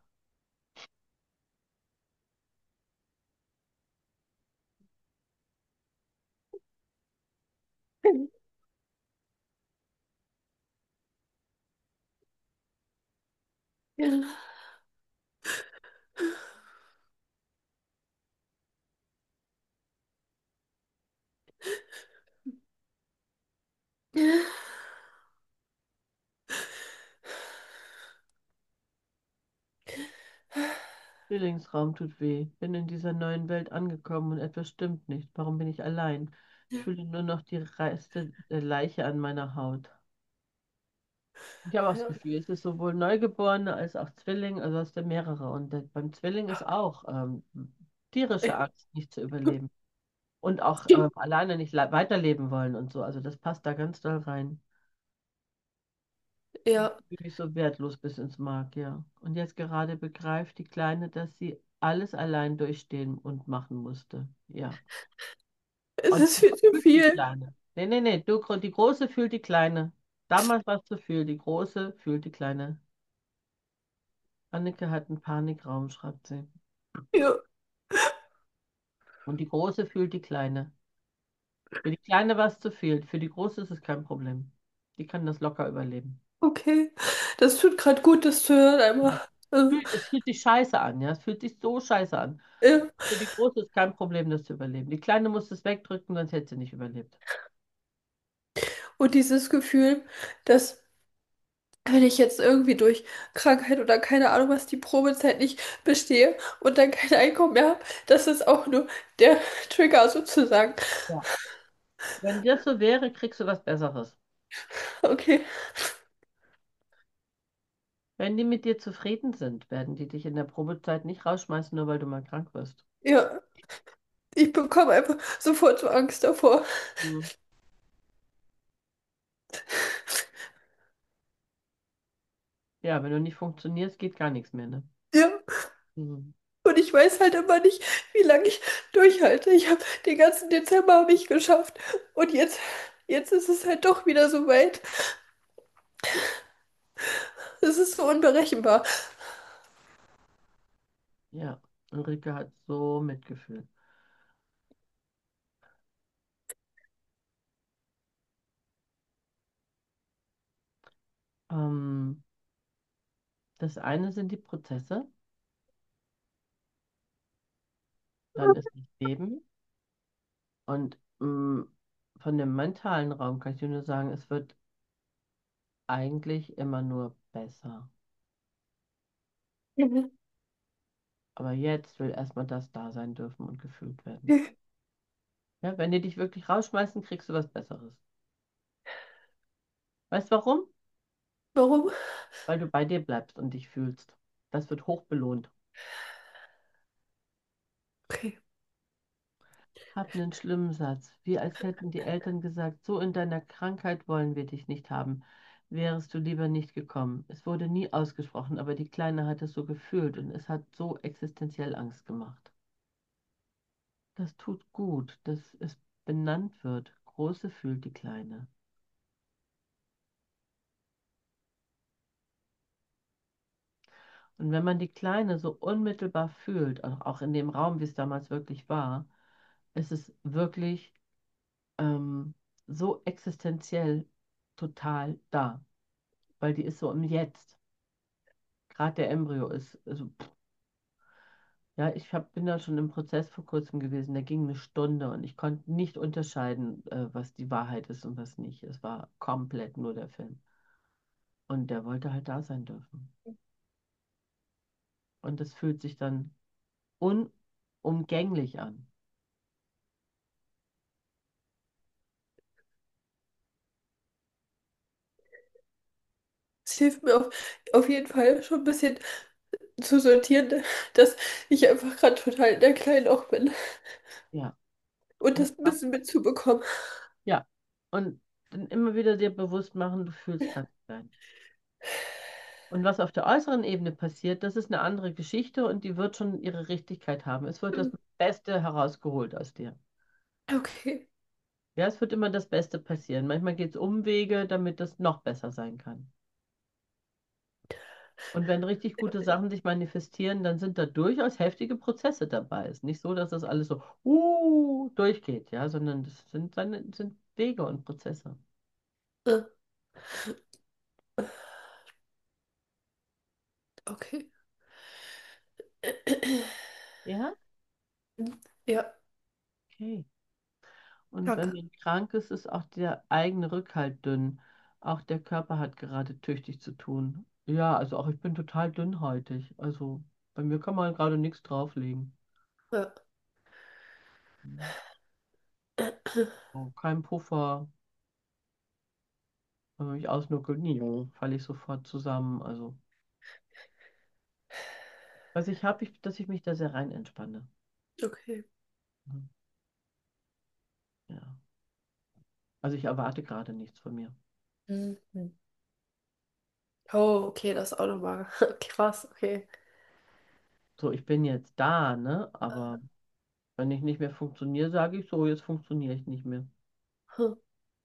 Zwillingsraum tut weh. Bin in dieser neuen Welt angekommen und etwas stimmt nicht. Warum bin ich allein? Ich Ja. fühle nur noch die Reste der Leiche an meiner Haut. Ich habe auch das Ja. Gefühl, es ist sowohl Neugeborene als auch Zwilling, also hast du mehrere. Und beim Zwilling ist auch tierische Angst, nicht zu überleben. Und auch alleine nicht weiterleben wollen und so. Also das passt da ganz doll rein. Ja, Fühle mich so wertlos bis ins Mark, ja. Und jetzt gerade begreift die Kleine, dass sie alles allein durchstehen und machen musste. Ja. es Und ist viel zu fühlt die viel. Kleine. Nee, nee, nee, die Große fühlt die Kleine. Damals war es zu viel, die Große fühlt die Kleine. Anneke hat einen Panikraum, schreibt sie. Ja, Und die Große fühlt die Kleine. Für die Kleine war es zu viel, für die Große ist es kein Problem. Die kann das locker überleben. okay. Das tut gerade gut, das zu hören Ja. einmal. Also, Es fühlt sich scheiße an, ja. Es fühlt sich so scheiße an. ja. Für die Große ist kein Problem, das zu überleben. Die Kleine muss es wegdrücken, sonst hätte sie nicht überlebt. Und dieses Gefühl, dass wenn ich jetzt irgendwie durch Krankheit oder keine Ahnung was die Probezeit nicht bestehe und dann kein Einkommen mehr habe, das ist auch nur der Trigger sozusagen. Ja. Wenn das so wäre, kriegst du was Besseres. Okay, Wenn die mit dir zufrieden sind, werden die dich in der Probezeit nicht rausschmeißen, nur weil du mal krank wirst. ja. Ich bekomme einfach sofort so Angst davor. Mhm. Ja, wenn du nicht funktionierst, geht gar nichts mehr, ne? Ja. Mhm. Und ich weiß halt immer nicht, wie lange ich durchhalte. Ich habe den ganzen Dezember habe ich geschafft. Und jetzt ist es halt doch wieder so weit. Es ist so unberechenbar. Ja, Ulrike hat so Mitgefühl. Ähm, Das eine sind die Prozesse, dann ist das Leben und von dem mentalen Raum kann ich dir nur sagen, es wird eigentlich immer nur besser. Mhm. Aber jetzt will erstmal das da sein dürfen und gefühlt werden. Ja, wenn die dich wirklich rausschmeißen, kriegst du was Besseres. Weißt du warum? Warum? Weil du bei dir bleibst und dich fühlst. Das wird hoch belohnt. Okay. Hab einen schlimmen Satz, wie als hätten die Eltern gesagt, so in deiner Krankheit wollen wir dich nicht haben. Wärest du lieber nicht gekommen. Es wurde nie ausgesprochen, aber die Kleine hat es so gefühlt und es hat so existenziell Angst gemacht. Das tut gut, dass es benannt wird. Große fühlt die Kleine. Und wenn man die Kleine so unmittelbar fühlt, auch in dem Raum, wie es damals wirklich war, ist es wirklich ähm, so existenziell total da, weil die ist so im Jetzt. Gerade der Embryo ist, also, ja, bin da schon im Prozess vor kurzem gewesen, der ging eine Stunde und ich konnte nicht unterscheiden, was die Wahrheit ist und was nicht. Es war komplett nur der Film. Und der wollte halt da sein dürfen. Und das fühlt sich dann unumgänglich an. Es hilft mir auf jeden Fall schon ein bisschen zu sortieren, dass ich einfach gerade total in der Kleinen auch bin. Ja. Und Und das ein bisschen mitzubekommen. ja. Und dann immer wieder dir bewusst machen, du fühlst ganz klein. Und was auf der äußeren Ebene passiert, das ist eine andere Geschichte und die wird schon ihre Richtigkeit haben. Es wird das Beste herausgeholt aus dir. Okay. Ja, es wird immer das Beste passieren. Manchmal geht es Umwege, damit das noch besser sein kann. Und wenn richtig gute Sachen sich manifestieren, dann sind da durchaus heftige Prozesse dabei. Es ist nicht so, dass das alles so durchgeht, ja, sondern sind Wege und Prozesse. Äh, Okay. Ja, Ja, okay. Und wenn danke. man krank ist, ist auch der eigene Rückhalt dünn. Auch der Körper hat gerade tüchtig zu tun. Ja, also auch ich bin total dünnhäutig. Also Bei mir kann man gerade nichts drauflegen. Ja. Oh, kein Puffer. Wenn man mich ausnuckelt, nie, falle ich sofort zusammen. Also, was ich habe, dass ich mich da sehr rein entspanne. Okay. Ja. Also ich erwarte gerade nichts von mir. Mhm. Oh, okay, das ist auch nochmal krass, okay. So, ich bin jetzt da, ne? Aber wenn ich nicht mehr funktioniere, sage ich so, jetzt funktioniere ich nicht mehr. Hm,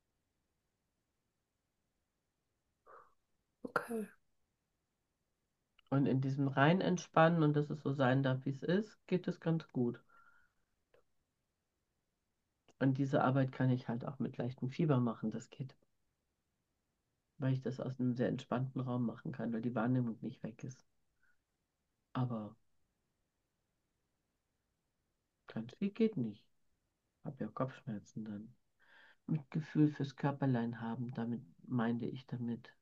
okay. Und in diesem rein entspannen und dass es so sein darf, wie es ist, geht es ganz gut. Und diese Arbeit kann ich halt auch mit leichtem Fieber machen, das geht. Weil ich das aus einem sehr entspannten Raum machen kann, weil die Wahrnehmung nicht weg ist. Aber ganz viel geht nicht. Hab ja Kopfschmerzen dann. Mitgefühl fürs Körperlein haben, damit meinte ich damit.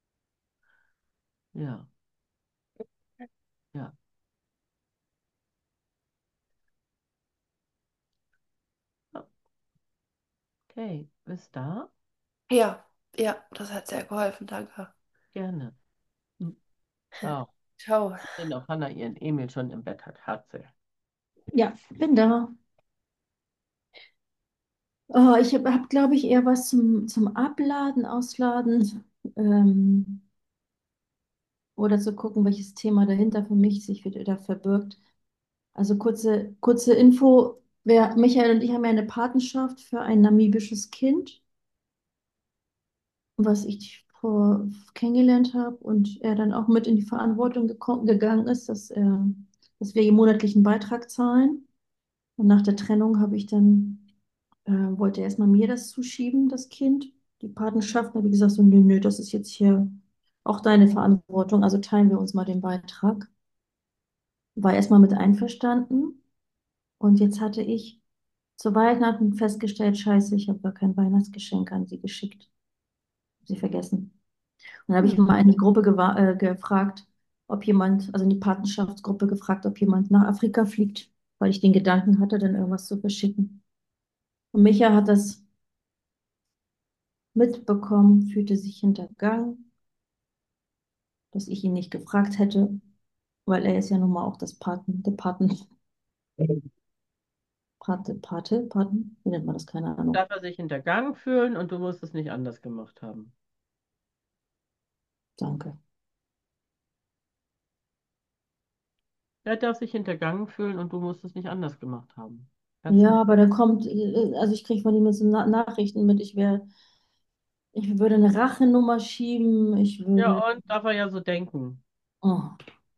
Ja, ja. Okay, bis da? Ja, ja, das hat sehr geholfen, danke. Gerne. Hm. Ciao. Ciao. Sehen, ob Hannah ihren Emil schon im Bett hat. Hatze. Ja, bin da. Oh, ich hab, glaube ich, eher was zum Abladen, Ausladen oder zu gucken, welches Thema dahinter für mich sich wieder verbirgt. Also kurze Info. Michael und ich haben ja eine Patenschaft für ein namibisches Kind, was ich kennengelernt habe und er dann auch mit in die Verantwortung gegangen ist, dass wir jeden monatlichen Beitrag zahlen. Und nach der Trennung wollte er erstmal mir das zuschieben, das Kind, die Patenschaft. Da habe ich gesagt, so, nö, das ist jetzt hier auch deine Verantwortung, also teilen wir uns mal den Beitrag. War erstmal mit einverstanden. Und jetzt hatte ich zu Weihnachten festgestellt, scheiße, ich habe gar kein Weihnachtsgeschenk an sie geschickt. Hab sie vergessen. Und dann habe ich Hm. mal in die Gruppe gefragt, ob jemand, also in die Patenschaftsgruppe gefragt, ob jemand nach Afrika fliegt, weil ich den Gedanken hatte, dann irgendwas zu verschicken. Und Micha hat das mitbekommen, fühlte sich hintergangen, dass ich ihn nicht gefragt hätte, weil er ist ja nun mal auch Paten, wie nennt man das? Keine Ahnung. Darf er sich hintergangen fühlen und du musst es nicht anders gemacht haben. Danke. Er darf sich hintergangen fühlen und du musst es nicht anders gemacht haben. Ganz Ja, aber dann kommt, also ich kriege von ihm jetzt Nachrichten mit, ich würde eine Rachenummer schieben, ich würde, ja, und darf er ja so denken. oh,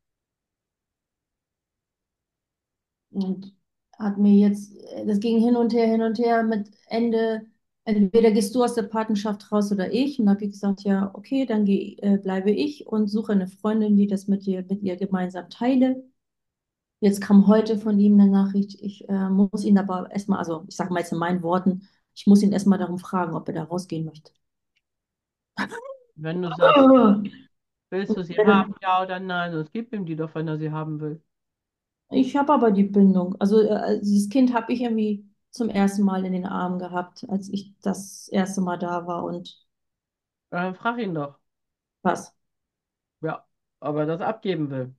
und hat mir jetzt, das ging hin und her mit Ende, entweder gehst du aus der Patenschaft raus oder ich. Und habe ich gesagt, ja, okay, bleibe ich und suche eine Freundin, die das mit ihr gemeinsam teile. Jetzt kam heute von ihm eine Nachricht, ich muss ihn aber erstmal, also ich sage mal jetzt in meinen Worten, ich muss ihn erstmal darum fragen, ob er da rausgehen möchte. Wenn du sagst, willst du sie haben, ja oder nein, sonst gib ihm die doch, wenn er sie haben will. Ich habe aber die Bindung. Also dieses Kind habe ich irgendwie zum ersten Mal in den Armen gehabt, als ich das erste Mal da war. Und Frag ihn doch. was? Ja, ob er das abgeben will.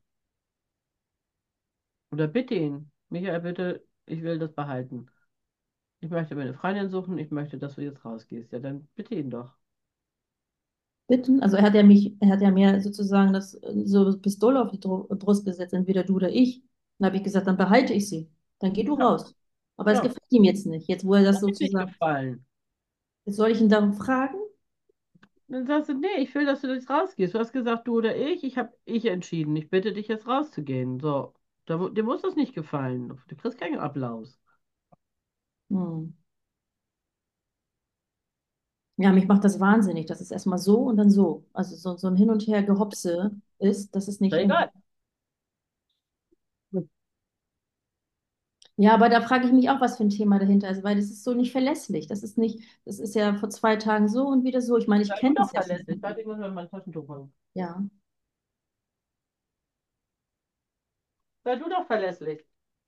Oder bitte ihn. Michael, bitte, ich will das behalten. Ich möchte mir eine Freundin suchen, ich möchte, dass du jetzt rausgehst. Ja, dann bitte ihn doch. Bitten? Also er hat ja mir sozusagen das so Pistole auf die Brust gesetzt, entweder du oder ich. Dann habe ich gesagt, dann behalte ich sie. Dann geh du Ja, raus. Aber es ja, gefällt ihm jetzt nicht. Jetzt, wo er das das wird nicht sozusagen, gefallen. jetzt soll ich ihn darum fragen? Dann sagst du, nee, ich will, dass du jetzt rausgehst. Du hast gesagt, du oder ich habe ich entschieden. Ich bitte dich jetzt rauszugehen. So, dir muss das nicht gefallen. Du kriegst keinen Applaus. Hm. Ja, mich macht das wahnsinnig. Das ist erstmal so und dann so. Also so ein Hin und Her Gehopse ist, das ist Ist ja nicht irgendwie. egal. Ja, aber da frage ich mich auch, was für ein Thema dahinter ist, weil das ist so nicht verlässlich. Das ist ja vor 2 Tagen so und wieder so. Ich meine, ich Sei du kenne das doch ja schon. verlässlich. Warte, ich muss mal mein Taschentuch holen. Ja. Sei du doch verlässlich.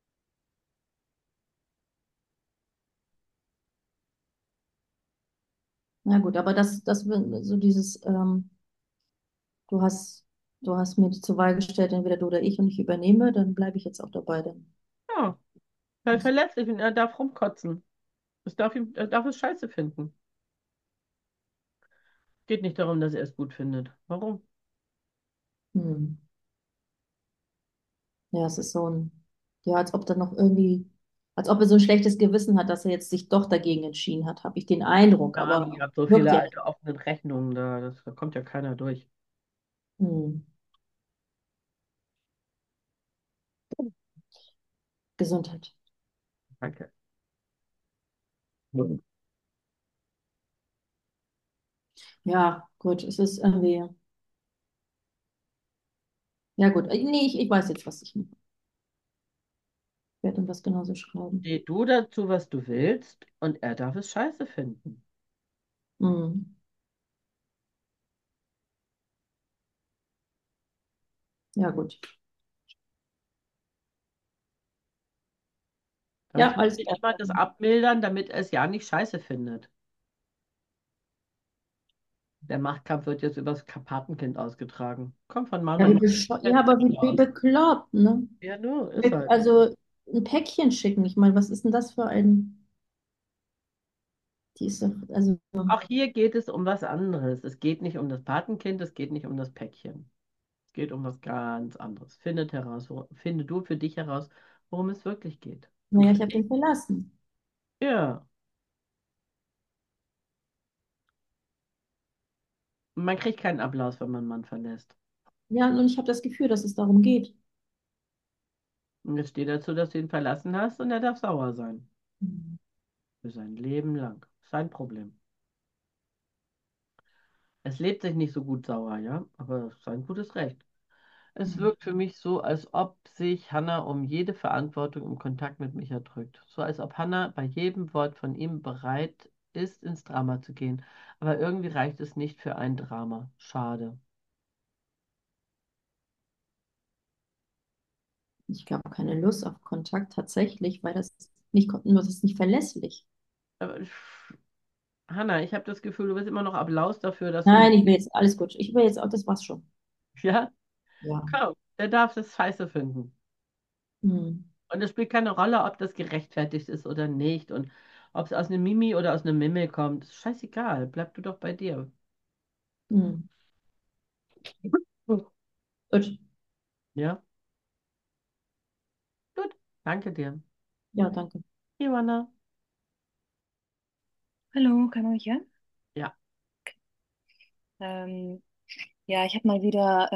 Na gut, aber so dieses, du hast, du hast mir zur Wahl gestellt, entweder du oder ich und ich übernehme, dann bleibe ich jetzt auch dabei. Dann. Ja, sei verlässlich und er darf rumkotzen. Er darf es scheiße finden. Geht nicht darum, dass er es gut findet. Warum? Hm. Ja, es ist so ja, als ob da noch irgendwie, als ob er so ein schlechtes Gewissen hat, dass er jetzt sich doch dagegen entschieden hat, habe ich den Eindruck, Ahnung, ihr aber habt so wirkt viele ja. alte offene Rechnungen da. Da kommt ja keiner durch. Hm. Gesundheit. Danke. Ja, gut, es ist irgendwie, ja gut, nee, ich weiß jetzt, was ich mache. Ich werde ihm das genauso schreiben. Steh du dazu, was du willst, und er darf es scheiße finden. Hm. Ja, gut. Dann Ja, tust alles du klar. immer das abmildern, damit er es ja nicht scheiße findet. Der Machtkampf wird jetzt übers Patenkind ausgetragen. Kommt von Mann Ja, und Mann. ja, Kennt aber sich wie aus. bekloppt, ne? Ja, nur, ist halt. Also ein Päckchen schicken. Ich meine, was ist denn das für ein. Die ist doch, also, Auch hier geht es um was anderes. Es geht nicht um das Patenkind, es geht nicht um das Päckchen. Es geht um was ganz anderes. Finde du für dich heraus, worum es wirklich geht. Du naja, für ich habe dich. den verlassen. Ja. Und man kriegt keinen Applaus, wenn man einen Mann verlässt. Ja, und ich habe das Gefühl, dass es darum geht. Und es steht dazu, dass du ihn verlassen hast und er darf sauer sein. Hm. Für sein Leben lang. Sein Problem. Es lebt sich nicht so gut sauer, ja, aber es ist ein gutes Recht. Es wirkt für mich so, als ob sich Hannah um jede Verantwortung im Kontakt mit Micha drückt. So als ob Hannah bei jedem Wort von ihm bereit ist, ins Drama zu gehen. Aber irgendwie reicht es nicht für ein Drama. Schade. Ich habe keine Lust auf Kontakt tatsächlich, weil das ist nicht verlässlich. Aber Hannah, ich habe das Gefühl, du bist immer noch Applaus dafür, dass du ihn. Nein, ich will jetzt, alles gut. Ich will jetzt auch, das war's schon. Ja, Ja. komm, der darf das scheiße finden. Hm. Und es spielt keine Rolle, ob das gerechtfertigt ist oder nicht. Und ob es aus einem Mimi oder aus einem Mimmel kommt. Ist scheißegal. Bleib du doch bei dir. Hm. Gut. Ja, gut. Danke dir. Ja, danke. Ivana. Hallo, kann man mich hören? Ja. Ähm, ja, ich habe mal wieder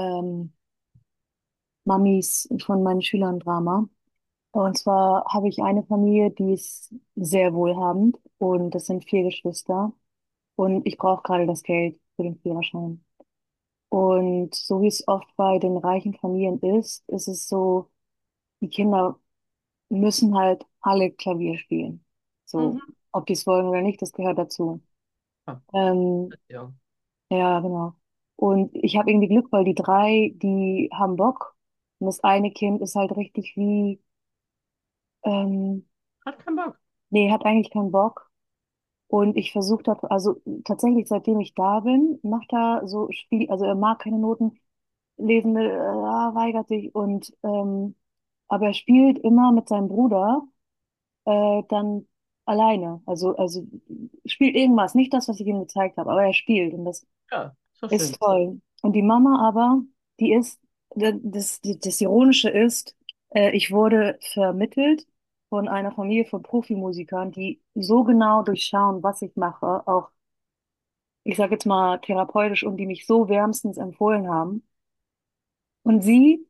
Mamis von meinen Schülern Drama. Und zwar habe ich eine Familie, die ist sehr wohlhabend und das sind vier Geschwister. Und ich brauche gerade das Geld für den Führerschein. Und so wie es oft bei den reichen Familien ist es so, die Kinder müssen halt alle Klavier spielen. So, Mhm. ob die es wollen oder nicht, das gehört dazu. Ah, Ähm, ja. Ja, genau. Und ich habe irgendwie Glück, weil die drei, die haben Bock. Und das eine Kind ist halt richtig wie, ähm, Hat keinen Bock. nee, hat eigentlich keinen Bock. Und ich versuche da, also tatsächlich, seitdem ich da bin, macht er so Spiel, also er mag keine Noten lesen, weigert sich und, aber er spielt immer mit seinem Bruder, dann alleine. Also spielt irgendwas, nicht das, was ich ihm gezeigt habe, aber er spielt und das Ja, ist doch schön. ist toll. Und die Mama aber, die ist, das Ironische ist, ich wurde vermittelt von einer Familie von Profimusikern, die so genau durchschauen, was ich mache, auch, ich sage jetzt mal therapeutisch, und die mich so wärmstens empfohlen haben. Und sie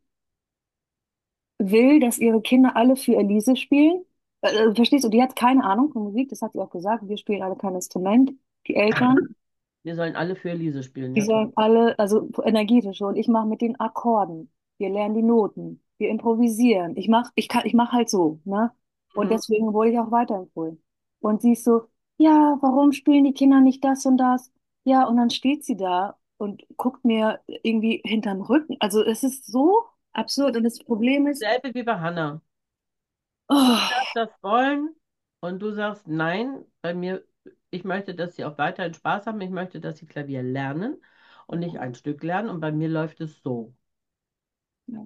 will, dass ihre Kinder alle für Elise spielen. Verstehst du, die hat keine Ahnung von Musik, das hat sie auch gesagt, wir spielen alle kein Instrument, die Eltern. Wir sollen alle für Elise spielen, Die ja klar. sollen alle, also energetisch, und ich mache mit den Akkorden. Wir lernen die Noten. Wir improvisieren. Ich mach halt so, ne? Und Mhm. deswegen wurde ich auch weiterempfohlen. Und sie ist so, ja, warum spielen die Kinder nicht das und das? Ja, und dann steht sie da und guckt mir irgendwie hinterm Rücken. Also es ist so. absurd. Und das Problem ist, Selbe wie bei Hannah. oh, Darf das wollen und du sagst, nein, bei mir, ich möchte, dass sie auch weiterhin Spaß haben, ich möchte, dass sie Klavier lernen und nicht ein Stück lernen und bei mir läuft es so. ja,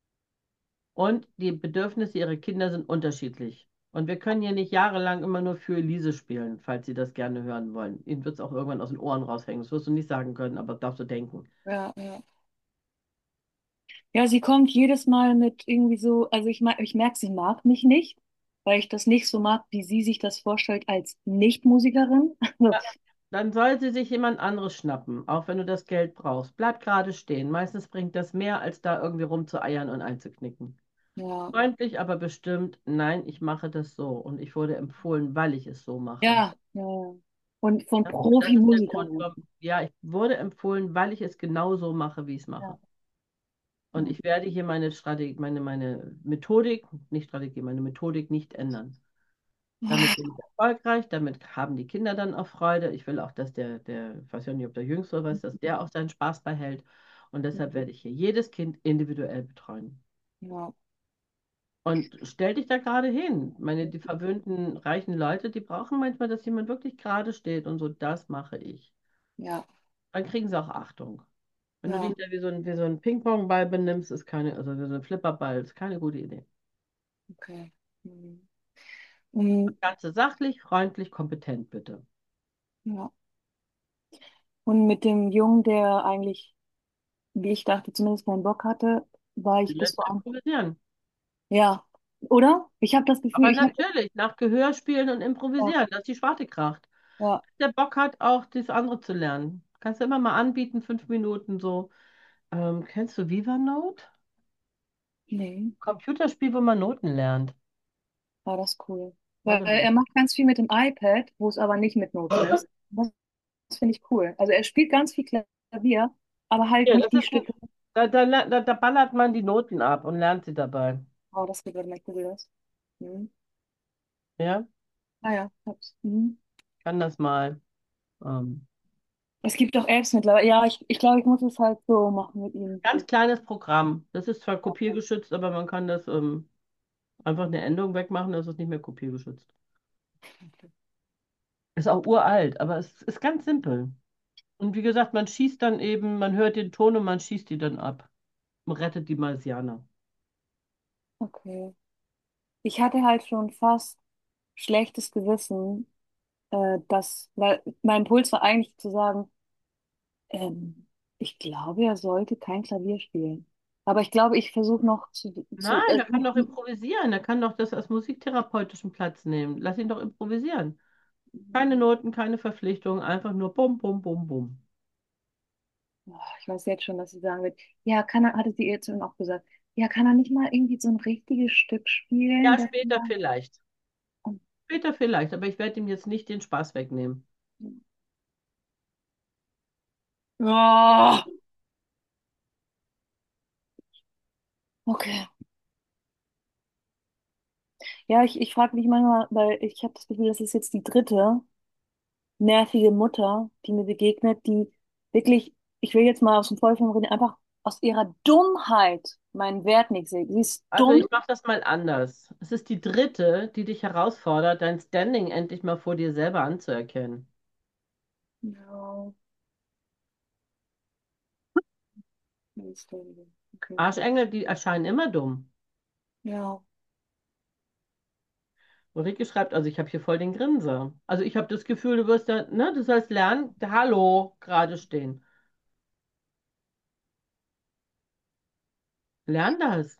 Und die Bedürfnisse ihrer Kinder sind unterschiedlich. Und wir können hier nicht jahrelang immer nur für Elise spielen, falls sie das gerne hören wollen. Ihnen wird es auch irgendwann aus den Ohren raushängen. Das wirst du nicht sagen können, aber darfst du denken. ja, ja. Ja, sie kommt jedes Mal mit irgendwie so, also ich merke, sie mag mich nicht, weil ich das nicht so mag, wie sie sich das vorstellt als Nicht-Musikerin. Also, Dann soll sie sich jemand anderes schnappen, auch wenn du das Geld brauchst. Bleib gerade stehen. Meistens bringt das mehr, als da irgendwie rumzueiern und einzuknicken. ja, Freundlich, aber bestimmt, nein, ich mache das so. Und ich wurde empfohlen, weil ich es so mache. ja, ja. Ja. Und von Das ist der Grund, Profimusikern. warum, ja, ich wurde empfohlen, weil ich es genau so mache, wie ich es Ja, mache. Und ja, ich werde hier meine Strategie, meine Methodik, nicht Strategie, meine Methodik nicht ändern. Damit bin ich erfolgreich, damit haben die Kinder dann auch Freude. Ich will auch, dass ich weiß ja nicht, ob der Jüngste weiß, dass der auch seinen Spaß behält. Und deshalb werde ich hier jedes Kind individuell betreuen. ja, Und stell dich da gerade hin. Meine, die verwöhnten reichen Leute, die brauchen manchmal, dass jemand wirklich gerade steht und so, das mache ich. ja, Dann kriegen sie auch Achtung. Wenn du ja, dich da wie so ein Ping-Pong-Ball benimmst, ist keine, also wie so ein Flipperball, ist keine gute Idee. okay. Mhm. Und, Ganze sachlich, freundlich, kompetent, bitte. ja. Und mit dem Jungen, der eigentlich, wie ich dachte, zumindest keinen Bock hatte, war Die ich bis lässt vor du an. improvisieren. Ja, oder? Ich habe das Gefühl, Aber ich habe. natürlich, nach Gehör spielen und Ja, improvisieren, dass die Schwarte kracht. ja, Der Bock hat, auch das andere zu lernen. Kannst du immer mal anbieten, 5 Minuten so. Kennst du Viva-Note? nee, Computerspiel, wo man Noten lernt. war das cool. Ja, Weil genau. er macht ganz viel mit dem iPad, wo es aber nicht mit Noten ist. Das finde ich cool. Also er spielt ganz viel Klavier, aber halt Ja, nicht das die ist gut. Stücke. Da ballert man die Noten ab und lernt sie dabei. Oh, das wird mal cool, das. Mhm. Ja, Ah ja, hab's. Mhm. kann das mal. Ähm, Es gibt auch Apps mittlerweile. Ja, ich glaube, ich muss es halt so machen mit ihm. Ganz kleines Programm. Das ist zwar kopiergeschützt, aber man kann das einfach eine Endung wegmachen, das ist nicht mehr kopiergeschützt. Ist auch uralt, aber es ist ganz simpel. Und wie gesagt, man schießt dann eben, man hört den Ton und man schießt die dann ab. Man rettet die Marsianer. Okay. Ich hatte halt schon fast schlechtes Gewissen, weil mein Impuls war eigentlich zu sagen, ich glaube, er sollte kein Klavier spielen. Aber ich glaube, ich versuche noch Nein, er kann doch improvisieren. Er kann doch das als musiktherapeutischen Platz nehmen. Lass ihn doch improvisieren. Keine Noten, keine Verpflichtung, einfach nur bum, bum, bum, bum. oh, ich weiß jetzt schon, dass sie sagen wird, ja, hatte sie jetzt auch gesagt, ja, kann er nicht mal irgendwie so ein richtiges Stück spielen? Ja, Das später vielleicht. Später vielleicht, aber ich werde ihm jetzt nicht den Spaß wegnehmen. oh, okay. Ja, ich frage mich manchmal, weil ich habe das Gefühl, das ist jetzt die dritte nervige Mutter, die mir begegnet, die wirklich, ich will jetzt mal aus dem Vollen reden, einfach aus ihrer Dummheit meinen Wert nicht sieht. Sie ist Also dumm. ich mache das mal anders. Es ist die dritte, die dich herausfordert, dein Standing endlich mal vor dir selber anzuerkennen. Ja, okay. Arschengel, die erscheinen immer dumm. Ja. Ulrike schreibt, also ich habe hier voll den Grinser. Also ich habe das Gefühl, du wirst da, ne, du sollst lernen, hallo, gerade stehen. Lern das.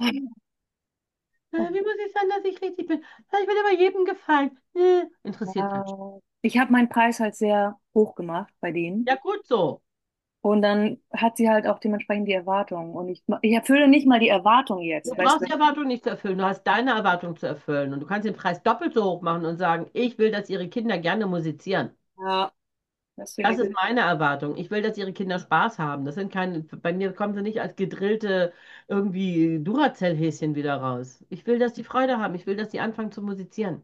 Wie muss ich sagen, dass ich richtig bin? Ich will aber jedem gefallen. Interessiert keinen. Ich habe meinen Preis halt sehr hoch gemacht bei denen. Ja, gut so. Und dann hat sie halt auch dementsprechend die Erwartungen. Und ich erfülle nicht mal die Erwartung Du jetzt, weißt brauchst du? die Erwartung nicht zu erfüllen. Du hast deine Erwartung zu erfüllen. Und du kannst den Preis doppelt so hoch machen und sagen, ich will, dass ihre Kinder gerne musizieren. Ja, das finde Das ich ist gut. meine Erwartung. Ich will, dass ihre Kinder Spaß haben. Das sind keine, bei mir kommen sie nicht als gedrillte irgendwie Duracell-Häschen wieder raus. Ich will, dass die Freude haben. Ich will, dass sie anfangen zu musizieren.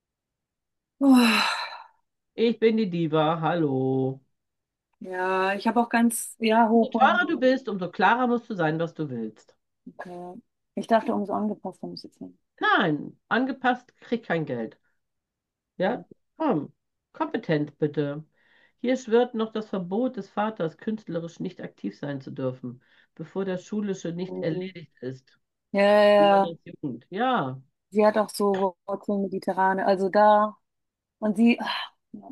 Oh, Ich bin die Diva. Hallo. ja, ich habe auch ganz, ja, hohe Je teurer du Forderungen. bist, umso klarer musst du sein, was du willst. Okay. Ich dachte, umso angepasster muss es sein. Nein, angepasst kriegt kein Geld. Ja, komm, kompetent bitte. Hier schwirrt noch das Verbot des Vaters, künstlerisch nicht aktiv sein zu dürfen, bevor das Schulische nicht Mhm. erledigt ist. Ja, ja, ja. Besonders Jugend. Ja, Sie hat auch so Wurzeln mediterrane. Also da, und sie, ja.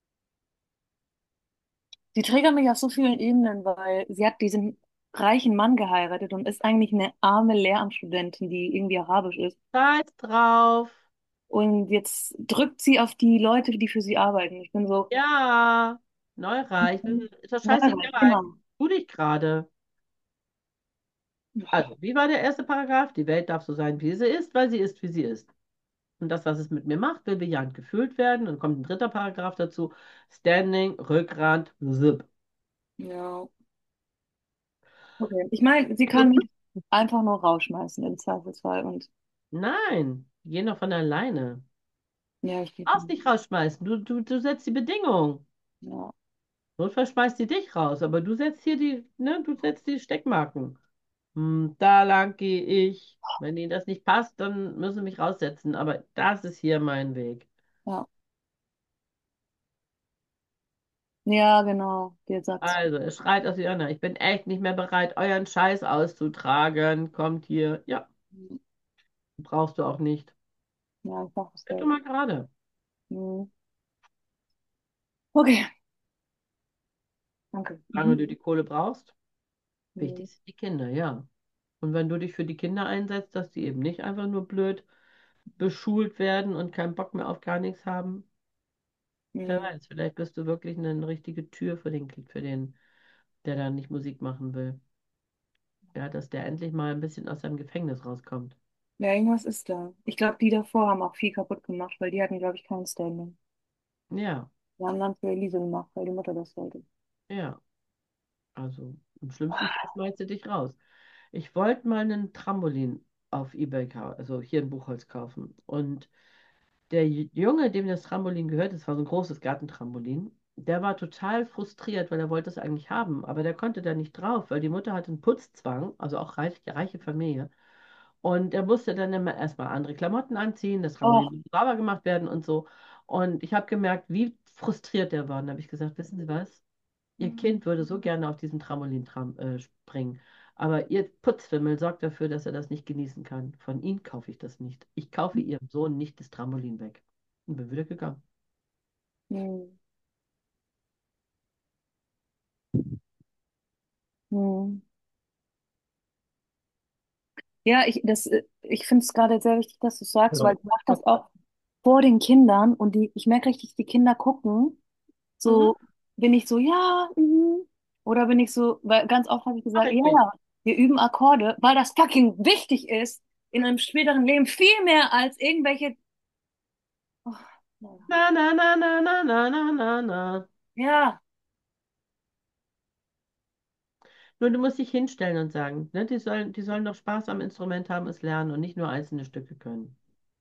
Sie triggert mich auf so vielen Ebenen, weil sie hat diesen reichen Mann geheiratet und ist eigentlich eine arme Lehramtsstudentin, die irgendwie arabisch ist. scheiß drauf. Und jetzt drückt sie auf die Leute, die für sie arbeiten. Ich bin so, Ja, Neureich, ist doch Neureich, scheißegal. genau. Tu dich gerade. Also, wie war der erste Paragraph? Die Welt darf so sein, wie sie ist, weil sie ist, wie sie ist. Und das, was es mit mir macht, will bejahend gefühlt werden. Und kommt ein dritter Paragraph dazu. Standing, Rückgrat, zip. Ja. Okay. Ich meine, sie kann mich einfach nur rausschmeißen im Zweifelsfall. Und Nein, die gehen doch von alleine. ja, ich gebe Brauchst nicht rausschmeißen. Du setzt die Bedingung. ja, Notfalls schmeißt sie dich raus, aber du setzt hier du setzt die Steckmarken. Da lang gehe ich. Wenn ihnen das nicht passt, dann müssen sie mich raussetzen. Aber das ist hier mein Weg. ja. Ja, genau, der Satz. Also, es schreit aus Jörna. Ich bin echt nicht mehr bereit, euren Scheiß auszutragen. Kommt hier. Ja, brauchst du auch nicht. Ja, einfach das Werd du Geld. mal gerade. Mhm. Okay, danke. Solange Mhm. du die Kohle brauchst. Mhm. Wichtig sind die Kinder, ja. Und wenn du dich für die Kinder einsetzt, dass die eben nicht einfach nur blöd beschult werden und keinen Bock mehr auf gar nichts haben, wer Mhm. weiß, vielleicht bist du wirklich eine richtige Tür für den, der da nicht Musik machen will. Ja, dass der endlich mal ein bisschen aus seinem Gefängnis rauskommt. Ja, irgendwas ist da. Ich glaube, die davor haben auch viel kaputt gemacht, weil die hatten, glaube ich, kein Standing. Ja, Die haben dann für Elise gemacht, weil die Mutter das wollte. ja. Also im schlimmsten Fall schmeißt sie dich raus. Ich wollte mal einen Trampolin auf eBay kaufen, also hier in Buchholz kaufen. Und der Junge, dem das Trampolin gehört, das war so ein großes Gartentrampolin, der war total frustriert, weil er wollte es eigentlich haben, aber der konnte da nicht drauf, weil die Mutter hatte einen Putzzwang, also auch reiche Familie. Und er musste dann immer erstmal andere Klamotten anziehen, das Oh, Trampolin musste sauber gemacht werden und so. Und ich habe gemerkt, wie frustriert der war. Und da habe ich gesagt, wissen Sie was? Ihr Kind würde so gerne auf diesen Trampolin springen. Aber ihr Putzfimmel sorgt dafür, dass er das nicht genießen kann. Von Ihnen kaufe ich das nicht. Ich kaufe Ihrem Sohn nicht das Trampolin weg. Und bin wieder gegangen. hm. Hm. Ja, ich finde es gerade sehr wichtig, dass du sagst, weil Ja. ich mache das auch vor den Kindern und ich merke richtig, die Kinder gucken. Mhm, So bin ich so, ja, mhm. Oder bin ich so, weil ganz oft habe ich mach gesagt, ich ja, nicht. ja, wir üben Akkorde, weil das fucking wichtig ist in einem späteren Leben, viel mehr als irgendwelche. Oh, naja. Na, na, na, na, na, na, na, na, na. Ja, Nur du musst dich hinstellen und sagen, ne, die sollen doch Spaß am Instrument haben, es lernen und nicht nur einzelne Stücke können.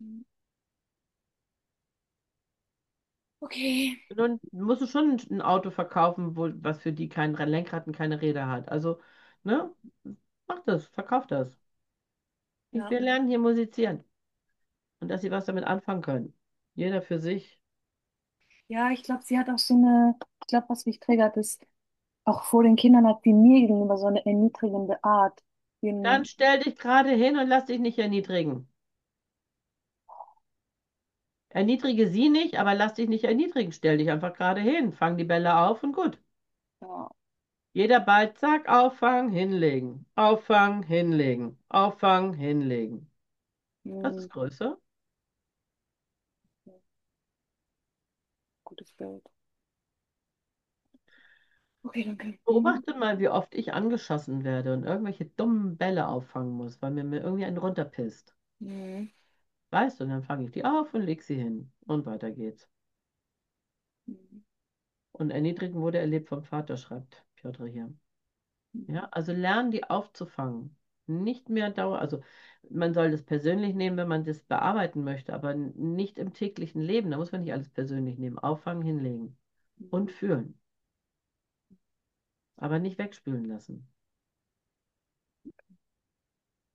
okay. Nun musst du schon ein Auto verkaufen, was für die kein Lenkrad und keine Räder hat. Also, ne, mach das, verkauf das. Ja, Wir lernen hier musizieren und dass sie was damit anfangen können. Jeder für sich. ja, ich glaube, sie hat auch so eine, ich glaube, was mich triggert, ist, auch vor den Kindern hat sie mir gegenüber so eine erniedrigende Art. Dann Den, stell dich gerade hin und lass dich nicht erniedrigen. Erniedrige sie nicht, aber lass dich nicht erniedrigen. Stell dich einfach gerade hin. Fang die Bälle auf und gut. ja, Jeder Ball, zack, auffangen, hinlegen. Auffangen, hinlegen. Auffangen, hinlegen. Das hm, ist Größe. gutes Bild. Okay, danke. Mhm. Beobachte mal, wie oft ich angeschossen werde und irgendwelche dummen Bälle auffangen muss, weil mir irgendwie einen runterpisst. Mhm. Weißt du, und dann fange ich die auf und leg sie hin. Und weiter geht's. Mhm. Und erniedrigen wurde erlebt vom Vater, schreibt Piotr hier. Ja, Mhm. also lernen, die aufzufangen. Nicht mehr Dauer, also man soll das persönlich nehmen, wenn man das bearbeiten möchte, aber nicht im täglichen Leben. Da muss man nicht alles persönlich nehmen. Auffangen, hinlegen und Mhm. fühlen, aber nicht wegspülen lassen.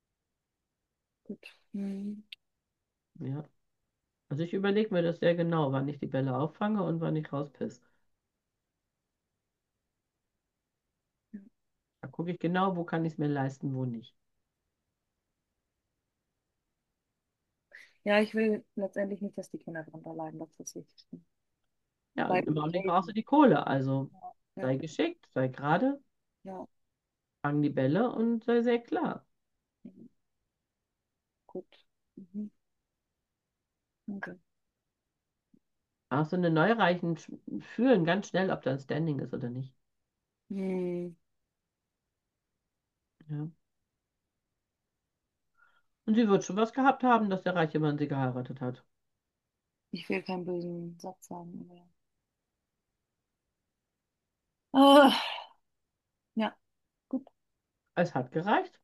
gut. Hm. Ja. Also ich überlege mir das sehr genau, wann ich die Bälle auffange und wann ich rauspisse. Da gucke ich genau, wo kann ich es mir leisten, wo nicht. Ja, ich will letztendlich nicht, dass die Kinder darunter leiden, das ist das Wichtigste. Ja, Beide und im Augenblick brauchst du leben. die Kohle. Also Ja, sei geschickt, sei gerade, ja, fang die Bälle und sei sehr klar. ja, gut. Mhm. Okay. Auch so eine Neureichen fühlen ganz schnell, ob da ein Standing ist oder nicht. Hm. Ja. Und sie wird schon was gehabt haben, dass der reiche Mann sie geheiratet hat. Ich will keinen bösen Satz sagen, aber. Ah, ja, gut. Es hat gereicht.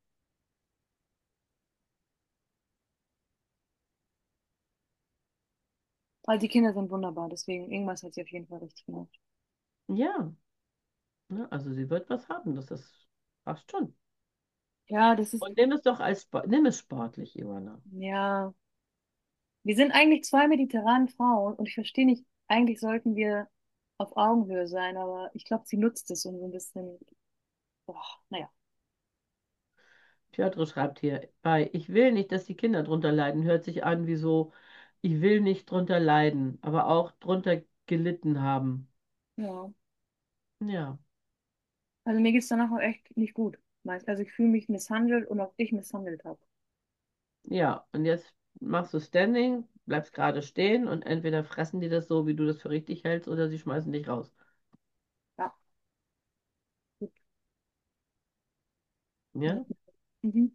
Also die Kinder sind wunderbar, deswegen irgendwas hat sie auf jeden Fall richtig gemacht. Ja, ne, also sie wird was haben, das ist fast schon. Ja, das ist, Und nimm es doch als nimm es sportlich, Ivana. ja. Wir sind eigentlich zwei mediterrane Frauen und ich verstehe nicht, eigentlich sollten wir auf Augenhöhe sein, aber ich glaube, sie nutzt es, um so ein bisschen, boah, naja. Piotr schreibt hier bei, ich will nicht, dass die Kinder drunter leiden. Hört sich an wie so, ich will nicht drunter leiden, aber auch drunter gelitten haben. Ja. Ja, Also mir geht es danach auch echt nicht gut. Also ich fühle mich misshandelt und auch ich misshandelt habe. ja. Und jetzt machst du Standing, bleibst gerade stehen und entweder fressen die das so, wie du das für richtig hältst, oder sie schmeißen dich raus. Ja, gut. Ja. Ja, Mhm.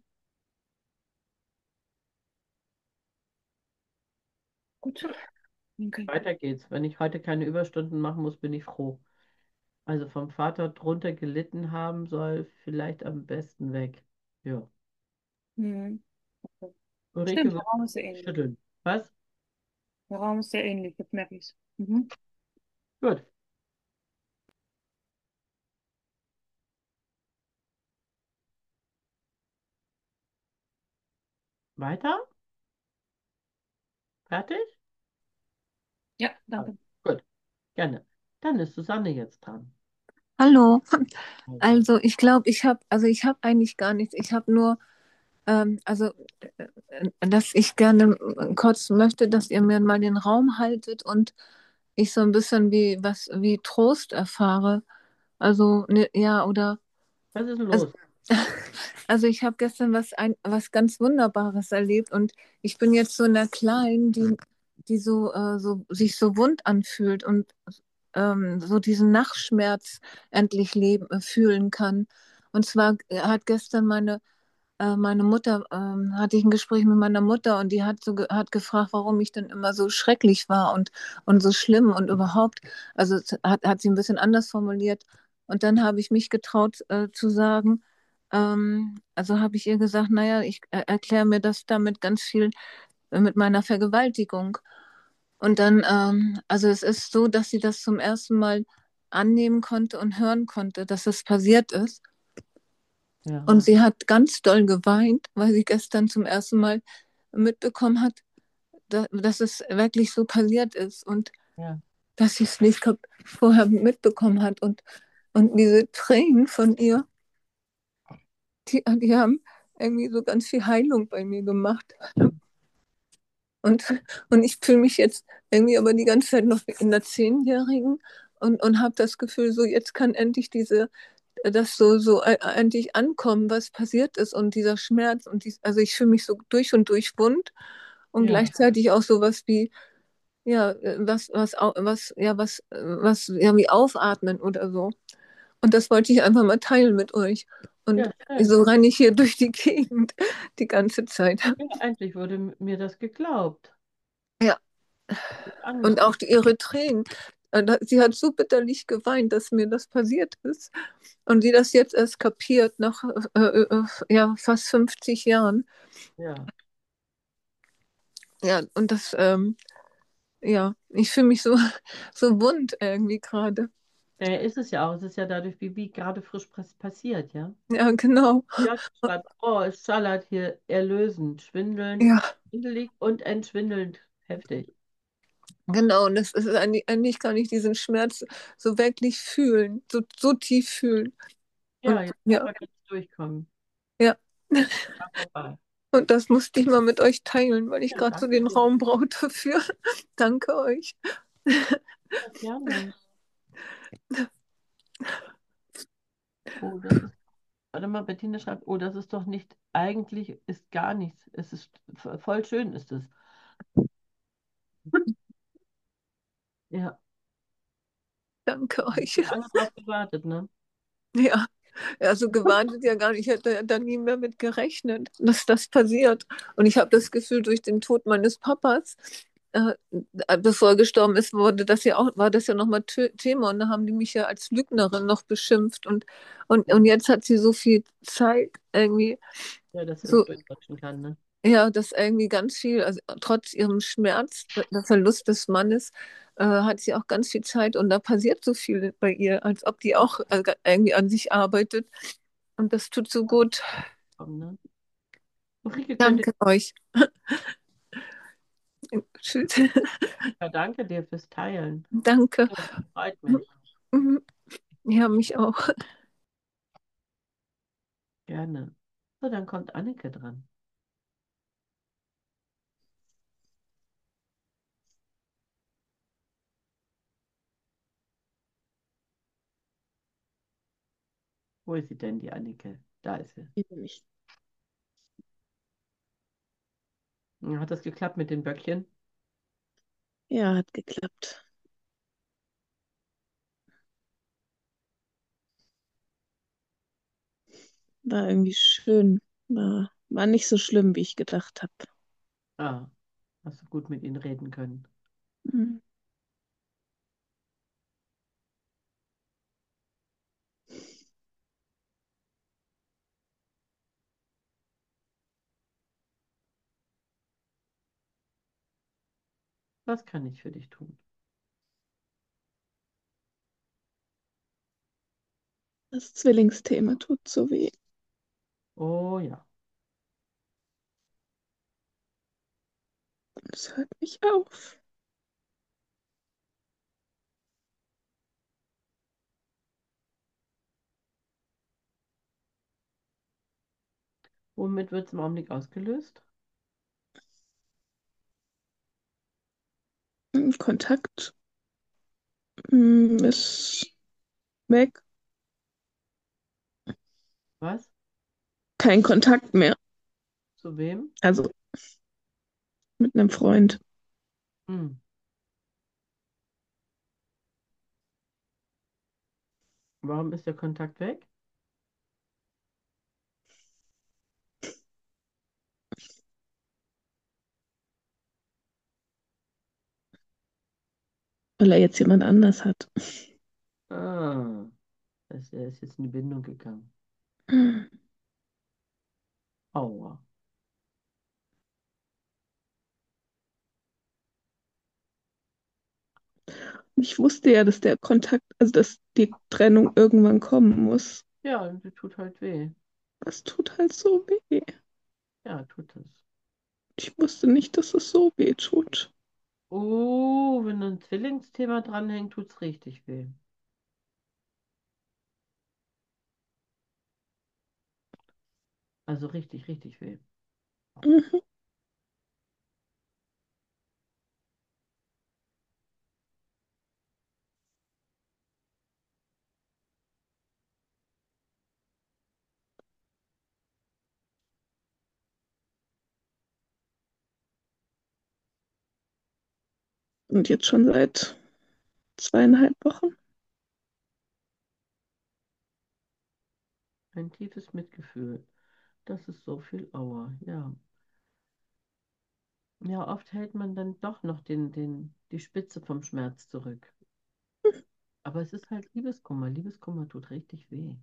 Gut. Okay. weiter geht's. Wenn ich heute keine Überstunden machen muss, bin ich froh. Also vom Vater drunter gelitten haben soll, vielleicht am besten weg. Ja. Mhm. Okay. Ulrike Stimmt, der wird Raum ist sehr sich ähnlich. schütteln. Was? Der Raum ist sehr ähnlich, jetzt merke ich es. Mhm. Gut. Weiter? Fertig? Ja, Also, danke. gut. Gerne. Dann ist Susanne jetzt dran. Hallo. Also, Also ich glaube, ich habe eigentlich gar nichts. Ich habe nur, also, dass ich gerne kurz möchte, dass ihr mir mal den Raum haltet und ich so ein bisschen wie Trost erfahre. Also, ne, ja, oder, was ist denn also, los? also ich habe gestern was ganz Wunderbares erlebt und ich bin jetzt so einer Kleinen, die sich so wund anfühlt und so diesen Nachschmerz endlich fühlen kann. Und zwar hat gestern meine Mutter, hatte ich ein Gespräch mit meiner Mutter und die hat gefragt, warum ich denn immer so schrecklich war und so schlimm und überhaupt, also hat sie ein bisschen anders formuliert. Und dann habe ich mich getraut zu sagen, also habe ich ihr gesagt, naja, ich erkläre mir das damit ganz viel mit meiner Vergewaltigung. Und dann, also es ist so, dass sie das zum ersten Mal annehmen konnte und hören konnte, dass es passiert ist. Ja, Und sie hat ganz doll geweint, weil sie gestern zum ersten Mal mitbekommen hat, dass es wirklich so passiert ist und ja, dass sie es nicht vorher mitbekommen hat. Und diese Tränen von ihr, die haben irgendwie so ganz viel Heilung bei mir gemacht. Und, und ich fühle mich jetzt irgendwie aber die ganze Zeit noch wie in der Zehnjährigen und habe das Gefühl, so jetzt kann endlich das endlich ankommen, was passiert ist und dieser Schmerz also ich fühle mich so durch und durch wund und ja, gleichzeitig auch sowas wie, ja, was, ja, wie aufatmen oder so. Und das wollte ich einfach mal teilen mit euch. Und ja, schön. so renne ich hier durch die Gegend die ganze Zeit. Ja, endlich wurde mir das geglaubt. Ja, Ich und Angst. auch ihre Tränen. Sie hat so bitterlich geweint, dass mir das passiert ist. Und sie das jetzt erst kapiert, nach ja, fast 50 Jahren. Ja, Ja, und ja, ich fühle mich so, so wund irgendwie gerade. Ja, ist es ja auch. Es ist ja dadurch, wie gerade frisch passiert, ja. Ja, genau. Ja, schreibt, oh, es schallert hier erlösend, schwindelnd, Ja, schwindelig und entschwindelnd heftig. genau. Und das ist eigentlich gar nicht diesen Schmerz so wirklich fühlen, so tief fühlen. Ja, Und jetzt ja, einfach ganz durchkommen. ja. War vorbei. Und das musste ich mal mit euch teilen, weil ich Ja, gerade so danke den dir. Raum brauche dafür. Danke euch. Ja, gerne. Oh, das ist, warte mal, Bettina schreibt, oh, das ist doch nicht, eigentlich ist gar nichts. Es ist voll schön, ist es. Ja, Danke euch. lange drauf gewartet, ne? Ja, also gewartet ja gar nicht. Ich hätte ja da nie mehr mit gerechnet, dass das passiert. Und ich habe das Gefühl, durch den Tod meines Papas, äh, bevor er gestorben ist, war das ja nochmal Thema. Und da haben die mich ja als Lügnerin noch beschimpft. Und jetzt hat sie so viel Zeit irgendwie Ja, dass sie das so. durchrutschen kann, ne? Ja, das irgendwie ganz viel, also trotz ihrem Schmerz, der Verlust des Mannes, hat sie auch ganz viel Zeit und da passiert so viel bei ihr, als ob die auch irgendwie an sich arbeitet. Und das tut so gut. Komm, ne? Ulrike könnte, Danke euch. Tschüss. ja, danke dir fürs Teilen. Danke. Ja, freut mich. Mhm. Ja, mich auch. Gerne. So, dann kommt Anneke dran. Wo ist sie denn, die Anneke? Da ist sie. Nicht. Hat das geklappt mit den Böckchen? Ja, hat geklappt. War irgendwie schön. War nicht so schlimm, wie ich gedacht habe. Ah, hast du gut mit ihnen reden können. Hm. Was kann ich für dich tun? Das Zwillingsthema tut so weh. Oh ja. Und es hört nicht auf. Womit wird es im Augenblick ausgelöst? Kontakt ist weg. Was? Kein Kontakt mehr. Zu wem? Also mit einem Freund. Hm. Warum ist der Kontakt weg? Weil er jetzt jemand anders hat. Ah, er ist jetzt in die Bindung gegangen. Aua. Ich wusste ja, dass der Kontakt, also dass die Trennung irgendwann kommen muss. Ja, das tut halt weh. Das tut halt so weh. Ja, tut es. Ich wusste nicht, dass es so weh tut. Oh, wenn ein Zwillingsthema dranhängt, tut es richtig weh. Also richtig, richtig weh. Mhm. Und jetzt schon seit 2,5 Wochen. Ein tiefes Mitgefühl. Das ist so viel Aua. Ja. Ja, oft hält man dann doch noch die Spitze vom Schmerz zurück. Aber es ist halt Liebeskummer. Liebeskummer tut richtig weh.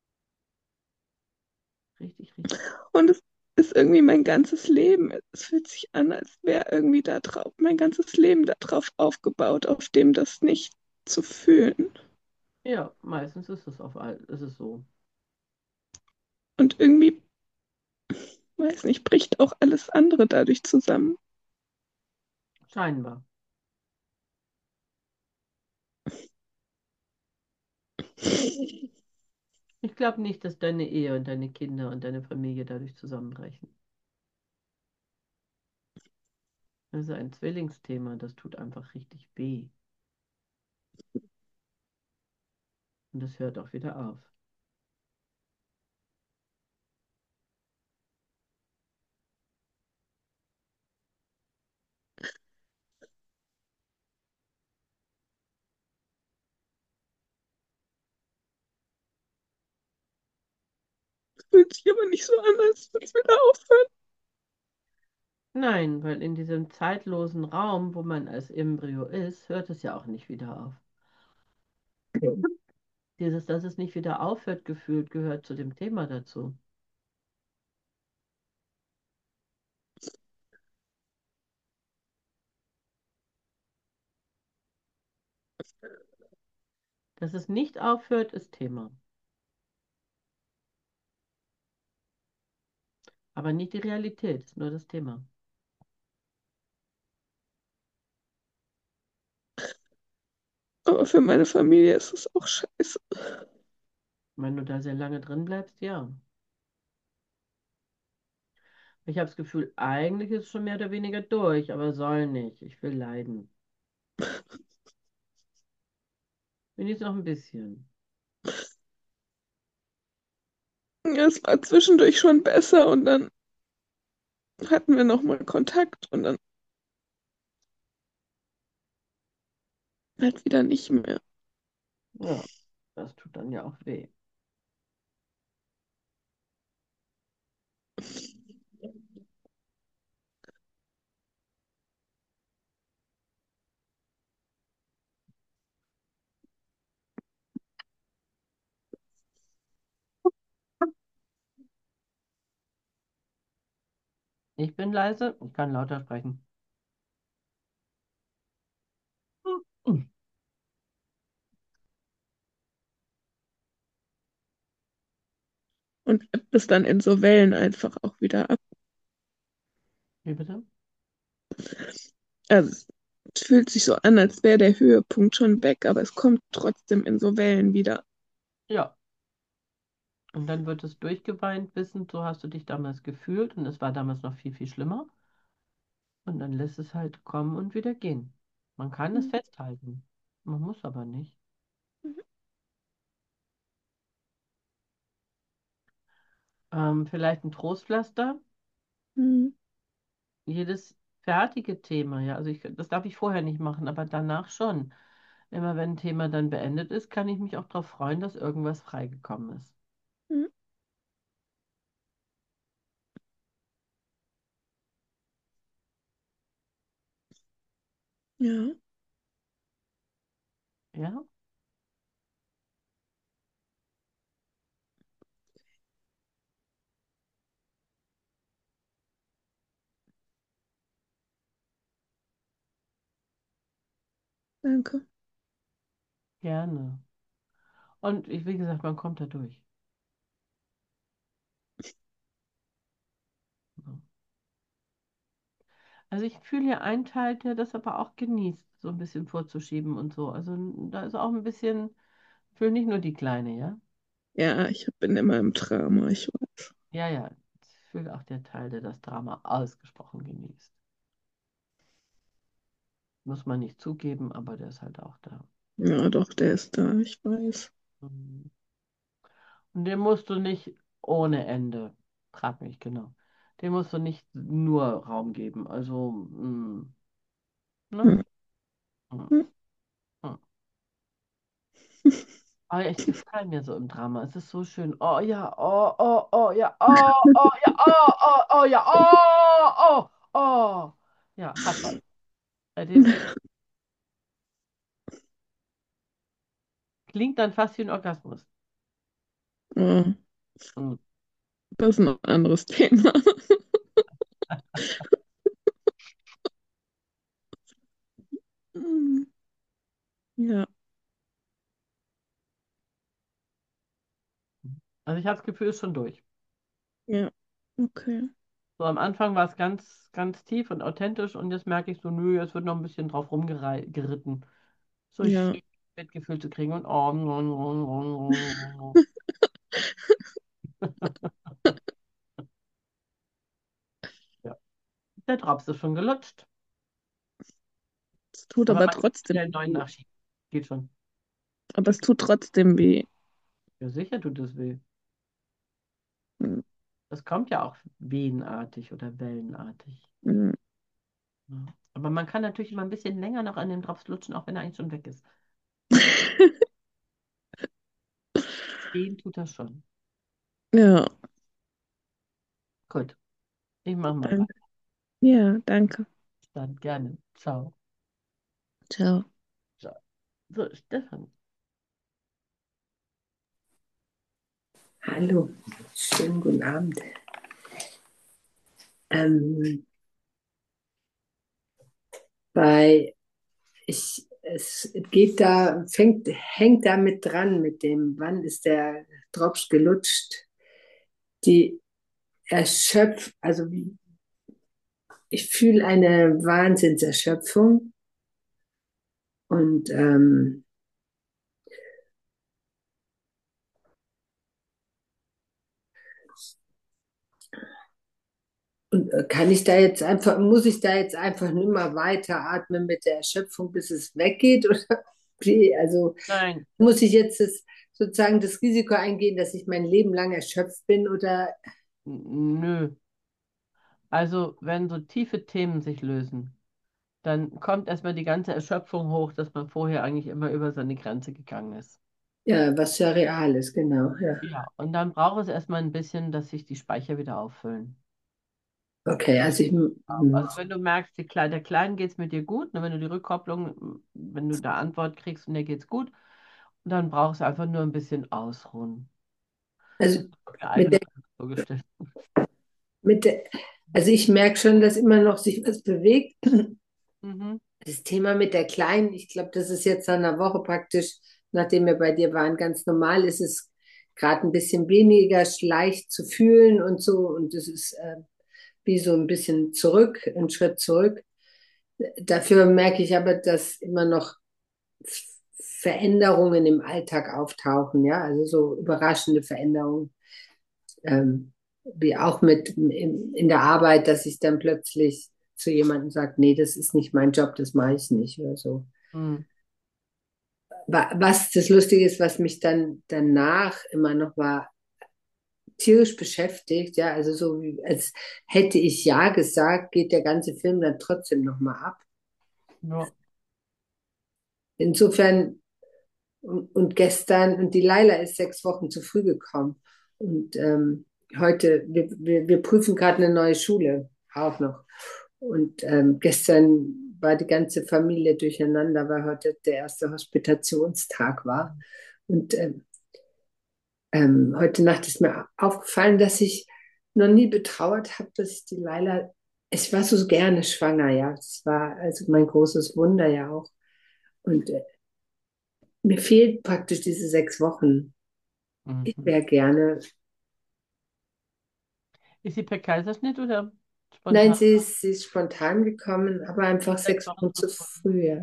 Richtig, richtig. Und es ist irgendwie mein ganzes Leben. Es fühlt sich an, als wäre irgendwie da drauf, mein ganzes Leben da drauf aufgebaut, auf dem das nicht zu fühlen. Ja, meistens ist es so. Und irgendwie, weiß nicht, bricht auch alles andere dadurch zusammen. Scheinbar. Ich glaube nicht, dass deine Ehe und deine Kinder und deine Familie dadurch zusammenbrechen. Das ist ein Zwillingsthema, das tut einfach richtig weh. Und das hört auch wieder auf. Fühlt sich aber nicht so an, als würde es wieder aufhören. Nein, weil in diesem zeitlosen Raum, wo man als Embryo ist, hört es ja auch nicht wieder auf. Dass es nicht wieder aufhört, gefühlt, gehört zu dem Thema dazu. Dass es nicht aufhört, ist Thema. Aber nicht die Realität, ist nur das Thema. Aber für meine Familie ist es auch scheiße. Wenn du da sehr lange drin bleibst, ja. Ich habe das Gefühl, eigentlich ist es schon mehr oder weniger durch, aber soll nicht. Ich will leiden. Wenigstens noch ein bisschen. Ja, es war zwischendurch schon besser und dann hatten wir nochmal Kontakt und dann halt wieder nicht mehr. Ja, das tut dann ja auch weh. Ich bin leise, ich kann lauter sprechen. Und ebbt es dann in so Wellen einfach auch wieder ab. Wie bitte? Also es fühlt sich so an, als wäre der Höhepunkt schon weg, aber es kommt trotzdem in so Wellen wieder. Ja. Und dann wird es durchgeweint, wissend, so hast du dich damals gefühlt und es war damals noch viel, viel schlimmer. Und dann lässt es halt kommen und wieder gehen. Man kann es festhalten. Man muss aber nicht. Vielleicht ein Trostpflaster. Mhm. Jedes fertige Thema, ja. Also das darf ich vorher nicht machen, aber danach schon. Immer wenn ein Thema dann beendet ist, kann ich mich auch darauf freuen, dass irgendwas freigekommen ist. Mhm. Ja, Ja, danke. gerne. Und wie gesagt, man kommt da durch. So. Also ich fühle hier einen Teil, der das aber auch genießt, so ein bisschen vorzuschieben und so. Also da ist auch ein bisschen, ich fühle nicht nur die Kleine, ja? Ja, ich bin immer im Drama, ich weiß. Ja, ja. Ich fühle auch der Teil, der das Drama ausgesprochen genießt. Muss man nicht zugeben, aber der ist halt auch da. Ja, doch, der ist da, ich weiß. Mhm. Und den musst du nicht ohne Ende, frag mich genau, dem musst du nicht nur Raum geben. Also, ne? Hm. Mm, Hm. mm. Aber ich gefalle mir so im Drama. Es ist so schön. Oh ja, ja, ja, ja, oh. Ja, hat was. Bei dem klingt dann fast wie ein Orgasmus. Oh, Mm. das ist noch ein anderes Thema. Hm. Ja, Also ich habe das Gefühl, es ist schon durch. Ja, okay. So am Anfang war es ganz, ganz tief und authentisch und jetzt merke ich so, nö, es wird noch ein bisschen drauf rumgeritten. So Ja. schön Bettgefühl zu kriegen und oh. Ja. Der Drops ist schon gelutscht. Es tut Aber aber man kann trotzdem schnell einen neuen weh. nachschieben. Geht schon. Aber es tut trotzdem weh. Ja, sicher tut es weh. Hm, Das kommt ja auch wehenartig oder wellenartig. hm. Ja. Aber man kann natürlich immer ein bisschen länger noch an dem Drops lutschen, auch wenn er eigentlich schon weg ist. Den tut das schon. Ja, Gut, ich mache mal dann, weiter. ja, danke. Dann gerne. Ciao. Ciao. Ciao. So, Stefan. Hallo, schönen guten Abend. Ähm, bei es geht da, hängt damit dran mit dem, wann ist der Drops gelutscht, die also ich fühle eine Wahnsinnserschöpfung und, kann ich da jetzt einfach, muss ich da jetzt einfach nicht mehr weiteratmen mit der Erschöpfung, bis es weggeht? Oder wie? Also Nein, muss ich jetzt sozusagen das Risiko eingehen, dass ich mein Leben lang erschöpft bin oder nö. Also, wenn so tiefe Themen sich lösen, dann kommt erstmal die ganze Erschöpfung hoch, dass man vorher eigentlich immer über seine Grenze gegangen ist. ja, was ja real ist, genau, ja. Ja, und dann braucht es erstmal ein bisschen, dass sich die Speicher wieder auffüllen. Okay, also Also wenn du merkst, der Kleinen geht es mit dir gut, ne, wenn du die Rückkopplung, wenn du da Antwort kriegst und dir geht's gut, dann brauchst du einfach nur ein bisschen ausruhen. also Das habe ich mir mit der, eigentlich anders vorgestellt. mit der, also ich merke schon, dass immer noch sich was bewegt. Mhm. Das Thema mit der Kleinen, ich glaube, das ist jetzt nach einer Woche praktisch, nachdem wir bei dir waren, ganz normal. Es ist gerade ein bisschen weniger leicht zu fühlen und so. Und es ist wie so ein bisschen zurück, ein Schritt zurück. Dafür merke ich aber, dass immer noch Veränderungen im Alltag auftauchen, ja, also so überraschende Veränderungen, wie auch in der Arbeit, dass ich dann plötzlich zu jemandem sage, nee, das ist nicht mein Job, das mache ich nicht oder so. Mhm. Was das Lustige ist, was mich dann danach immer noch war, tierisch beschäftigt, ja, also so wie, als hätte ich ja gesagt, geht der ganze Film dann trotzdem nochmal ab. Ja. Insofern, und gestern, und die Laila ist 6 Wochen zu früh gekommen. Und heute, wir prüfen gerade eine neue Schule, auch noch. Und gestern war die ganze Familie durcheinander, weil heute der erste Hospitationstag war. Und heute Nacht ist mir aufgefallen, dass ich noch nie betrauert habe, dass ich die Laila, ich war so gerne schwanger, ja. Das war also mein großes Wunder ja auch. Und mir fehlt praktisch diese 6 Wochen. Ich Mhm. wäre gerne. Ist sie per Kaiserschnitt oder Nein, spontan? sie ist spontan gekommen, aber einfach Sechs sechs Wochen Wochen zu zu früh. früh. Ja.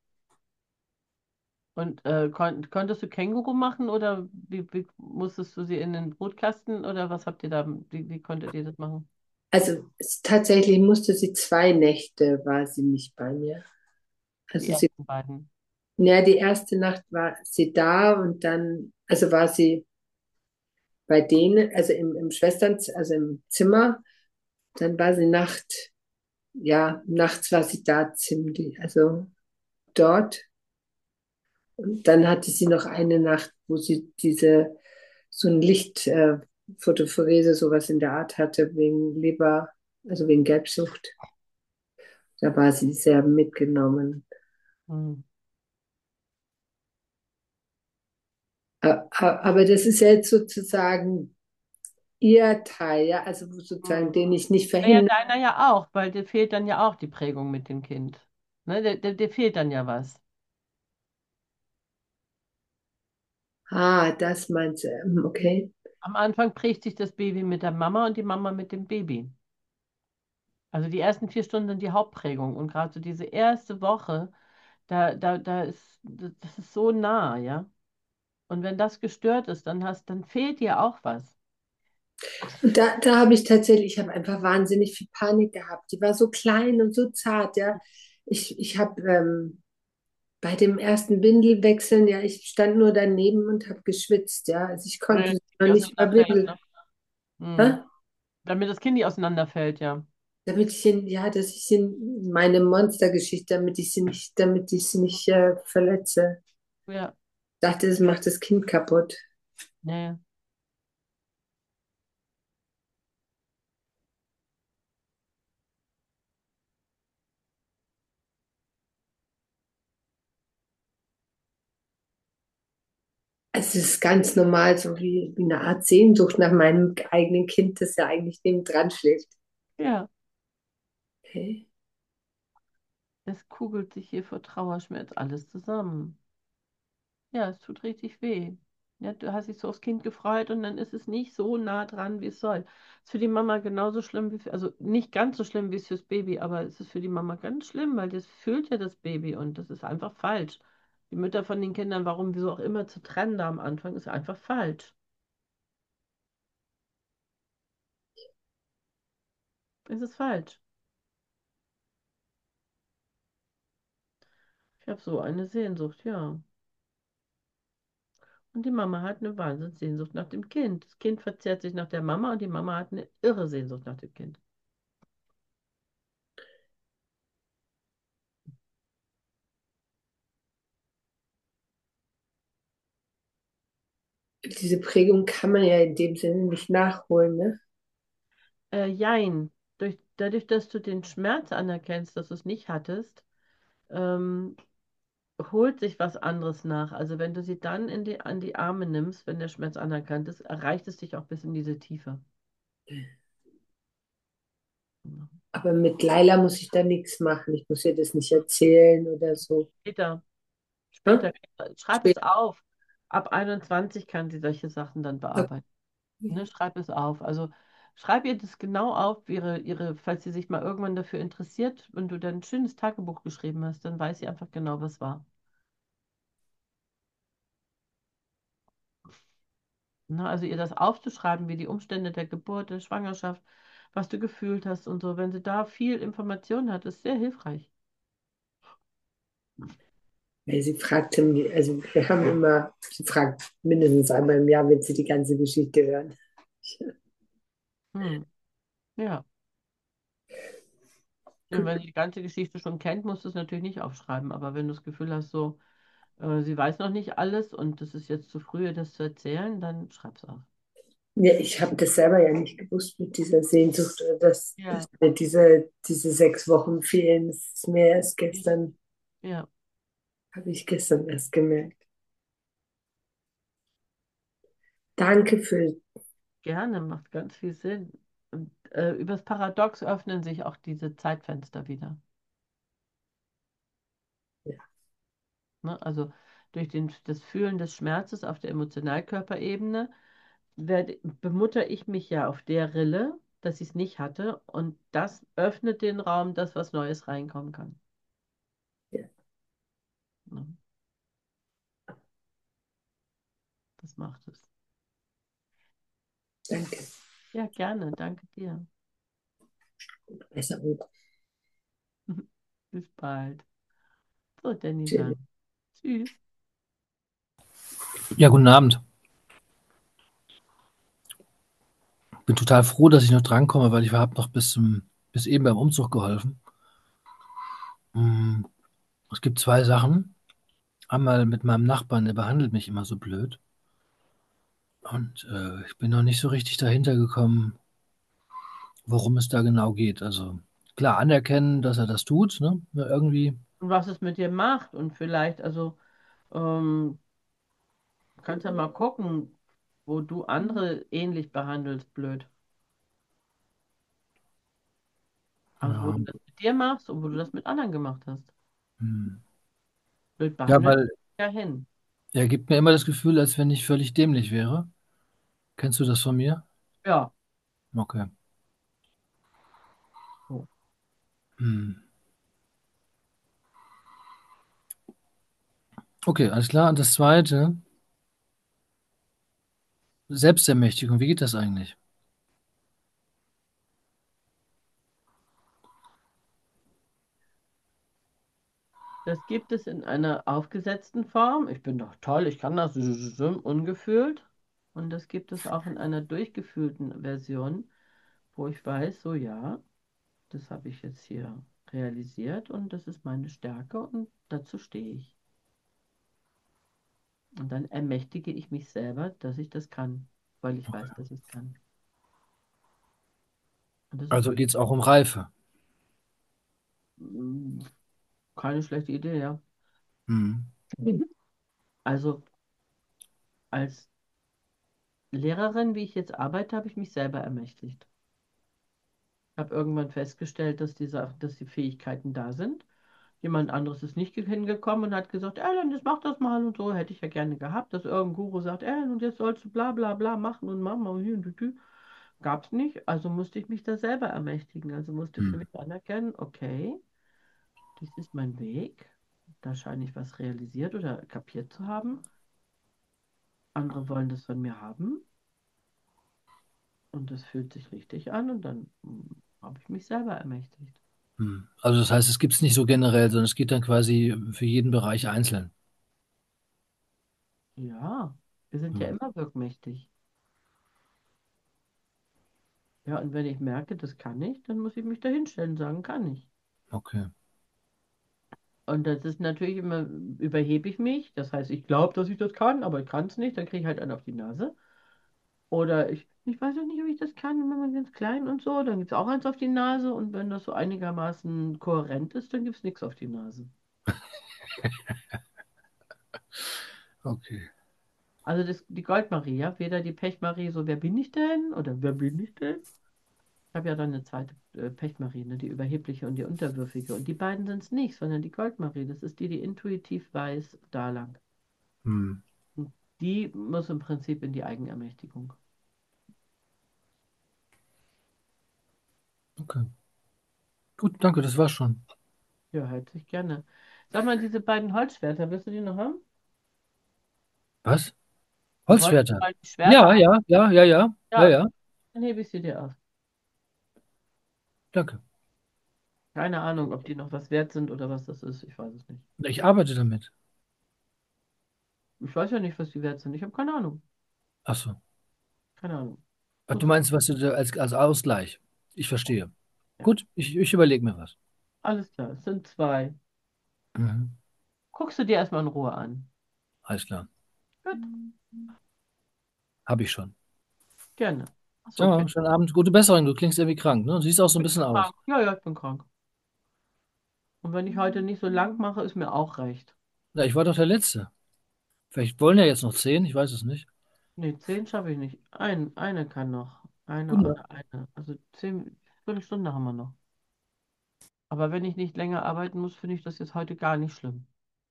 Und konntest du Känguru machen oder wie musstest du sie in den Brutkasten oder was habt ihr da, wie konntet ihr das machen? Also tatsächlich musste sie 2 Nächte, war sie nicht bei mir. Die Also ersten beiden. ja, die erste Nacht war sie da und dann, also war sie bei denen, also im also im Zimmer, dann war sie ja, nachts war sie da ziemlich, also dort. Und dann hatte sie noch eine Nacht, wo sie so ein Photophoresis, sowas in der Art hatte, wegen Leber, also wegen Gelbsucht. Da war sie sehr mitgenommen. Hm. Aber das ist ja jetzt sozusagen ihr Teil, ja, also sozusagen, Hm. den ich nicht Naja, verhindern. deiner ja auch, weil dir fehlt dann ja auch die Prägung mit dem Kind. Ne, dir fehlt dann ja was. Das meinst du, okay. Am Anfang prägt sich das Baby mit der Mama und die Mama mit dem Baby. Also die ersten 4 Stunden sind die Hauptprägung und gerade so diese erste Woche, da ist, das ist so nah, ja. Und wenn das gestört ist, dann fehlt dir auch was. Und da habe ich tatsächlich, ich habe einfach wahnsinnig viel Panik gehabt. Die war so klein und so zart, ja. Ich habe bei dem ersten Windelwechseln, ja, ich stand nur daneben und habe geschwitzt, ja. Also ich Weil konnte das sie Kind noch nicht nicht auseinanderfällt, verwindeln. ne? Hm. Hä? Damit das Kind nicht auseinanderfällt, ja. Damit ich in, ja, dass ich in meine Monstergeschichte, damit ich sie nicht verletze. Ja, Dachte, es macht das Kind kaputt. nee. Es ist ganz normal, so wie eine Art Sehnsucht nach meinem eigenen Kind, das ja eigentlich neben dran schläft. Ja, Okay. es kugelt sich hier vor Trauerschmerz alles zusammen. Ja, es tut richtig weh. Ja, du hast dich so aufs Kind gefreut und dann ist es nicht so nah dran, wie es soll. Ist für die Mama genauso schlimm also nicht ganz so schlimm wie es fürs Baby, aber es ist für die Mama ganz schlimm, weil das fühlt ja das Baby und das ist einfach falsch. Die Mütter von den Kindern, warum, wieso auch immer zu trennen da am Anfang, ist einfach falsch. Es ist falsch. Ich habe so eine Sehnsucht, ja. Und die Mama hat eine Wahnsinnssehnsucht nach dem Kind. Das Kind verzehrt sich nach der Mama und die Mama hat eine irre Sehnsucht nach dem Kind. Diese Prägung kann man ja in dem Sinne nicht nachholen, ne? Jein. Dadurch, dass du den Schmerz anerkennst, dass du es nicht hattest, ähm, holt sich was anderes nach. Also wenn du sie dann an die Arme nimmst, wenn der Schmerz anerkannt ist, erreicht es dich auch bis in diese Tiefe. Aber mit Laila muss ich da nichts machen. Ich muss ihr das nicht erzählen oder so. Später, Hä? später, schreib es Später. auf. Ab 21 kann sie solche Sachen dann bearbeiten. Ne, Okay. schreib es auf. Also schreib ihr das genau auf, falls sie sich mal irgendwann dafür interessiert, wenn du dann ein schönes Tagebuch geschrieben hast, dann weiß sie einfach genau, was war. Ne, also ihr das aufzuschreiben, wie die Umstände der Geburt, der Schwangerschaft, was du gefühlt hast und so, wenn sie da viel Information hat, ist sehr hilfreich. Weil sie fragte mich, also wir haben immer, sie fragt mindestens einmal im Jahr, wenn sie die ganze Geschichte hören. Hm. Ja. Und wenn sie die ganze Geschichte schon kennt, musst du es natürlich nicht aufschreiben. Aber wenn du das Gefühl hast, so, sie weiß noch nicht alles und es ist jetzt zu früh, ihr das zu erzählen, dann schreib's auf. Ja, ich habe das selber ja nicht gewusst mit dieser Sehnsucht, oder dass Ja, mir diese 6 Wochen fehlen. Das ist mir erst gestern, ja, habe ich gestern erst gemerkt. Danke für, gerne, macht ganz viel Sinn. Und übers Paradox öffnen sich auch diese Zeitfenster wieder. ja, Ne? Also durch das Fühlen des Schmerzes auf der Emotionalkörperebene bemutter ich mich ja auf der Rille, dass ich es nicht hatte und das öffnet den Raum, dass was Neues reinkommen kann. ja, Ne? Das macht es. danke. Ja, gerne, danke dir. Besserung. Bis bald. So, Danny Tschüss. dann. Tschüss. Ja, guten Abend. Bin total froh, dass ich noch drankomme, weil ich habe noch bis eben beim Umzug geholfen. Mm, Es gibt zwei Sachen. Einmal mit meinem Nachbarn, der behandelt mich immer so blöd. Und ich bin noch nicht so richtig dahinter gekommen, worum es da genau geht. Also klar anerkennen, dass er das tut, ne? Ja, irgendwie. Und was es mit dir macht und vielleicht, also, ähm, kannst ja mal gucken, wo du andere ähnlich behandelst, blöd. Also, wo Ja, du das mit dir machst und wo du das mit anderen gemacht hast. hm. Blöd Ja, behandelt, weil ja hin. er gibt mir immer das Gefühl, als wenn ich völlig dämlich wäre. Kennst du das von mir? Ja. Okay. So. Hm. Okay, alles klar. Und das Zweite, Selbstermächtigung. Wie geht das eigentlich? Das gibt es in einer aufgesetzten Form. Ich bin doch toll, ich kann das ungefühlt. Und das gibt es auch in einer durchgefühlten Version, wo ich weiß, so ja, das habe ich jetzt hier realisiert und das ist meine Stärke und dazu stehe ich. Und dann ermächtige ich mich selber, dass ich das kann, weil ich weiß, dass ich es kann. Und das ist Also geht es auch um Reife. mm, keine schlechte Idee, ja. Hm. Also als Lehrerin, wie ich jetzt arbeite, habe ich mich selber ermächtigt. Ich habe irgendwann festgestellt, dass die Fähigkeiten da sind. Jemand anderes ist nicht hingekommen und hat gesagt, Ellen, jetzt mach das mal und so. Hätte ich ja gerne gehabt, dass irgendein Guru sagt, Ellen, und jetzt sollst du bla bla bla machen und machen und hier und tü. Gab es nicht, also musste ich mich da selber ermächtigen. Also musste für Hm. mich anerkennen, okay, dies ist mein Weg. Da scheine ich was realisiert oder kapiert zu haben. Andere wollen das von mir haben und das fühlt sich richtig an und dann habe ich mich selber ermächtigt. Hm. Also das heißt, es gibt es nicht so generell, sondern es geht dann quasi für jeden Bereich einzeln. Ja, wir sind ja Hm. immer wirkmächtig. Ja, und wenn ich merke, das kann ich, dann muss ich mich da hinstellen und sagen, kann ich. Okay. Und das ist natürlich immer, überhebe ich mich. Das heißt, ich glaube, dass ich das kann, aber ich kann es nicht. Dann kriege ich halt einen auf die Nase. Oder ich weiß auch nicht, ob ich das kann, wenn man ganz klein und so. Dann gibt es auch eins auf die Nase. Und wenn das so einigermaßen kohärent ist, dann gibt es nichts auf die Nase. Okay. Also die Goldmarie, ja, weder die Pechmarie, so wer bin ich denn? Oder wer bin ich denn? Ich habe ja dann eine zweite Pechmarie, ne, die überhebliche und die unterwürfige. Und die beiden sind es nicht, sondern die Goldmarie. Das ist die, die intuitiv weiß, da lang. Hm. Und die muss im Prinzip in die Eigenermächtigung. Okay. Gut, danke, das war's schon. Ja, herzlich gerne. Sag mal, diese beiden Holzschwerter, willst du die noch haben? Was? Du wolltest Holzwärter. mal die Schwerter Ja, haben? ja, ja, ja, ja, ja, Ja, ja. dann hebe ich sie dir auf. Danke. Keine Ahnung, ob die noch was wert sind oder was das ist. Ich weiß es nicht. Ich arbeite damit. Ich weiß ja nicht, was die wert sind. Ich habe keine Ahnung. Ach so. Keine Ahnung. Ach, du Muss ich. meinst, was du da als Ausgleich? Ich verstehe. Ja. Gut, ich überlege mir was. Alles klar, es sind zwei. Mhm. Guckst du dir erstmal in Ruhe an. Alles klar. Gut, Habe ich schon. gerne. Achso, Ja, okay. schönen Abend. Gute Besserung. Du klingst irgendwie krank, ne? Du siehst auch so ein Ich bisschen bin aus. krank. Ja, ja, ich bin krank. Und wenn ich heute nicht so lang mache, ist mir auch recht. Na, ich war doch der Letzte. Vielleicht wollen ja jetzt noch 10, ich weiß es nicht. Nee, 10 schaffe ich nicht. Eine kann noch. Eine Gut. oder eine. Also 10, Viertelstunde haben wir noch. Aber wenn ich nicht länger arbeiten muss, finde ich das jetzt heute gar nicht schlimm.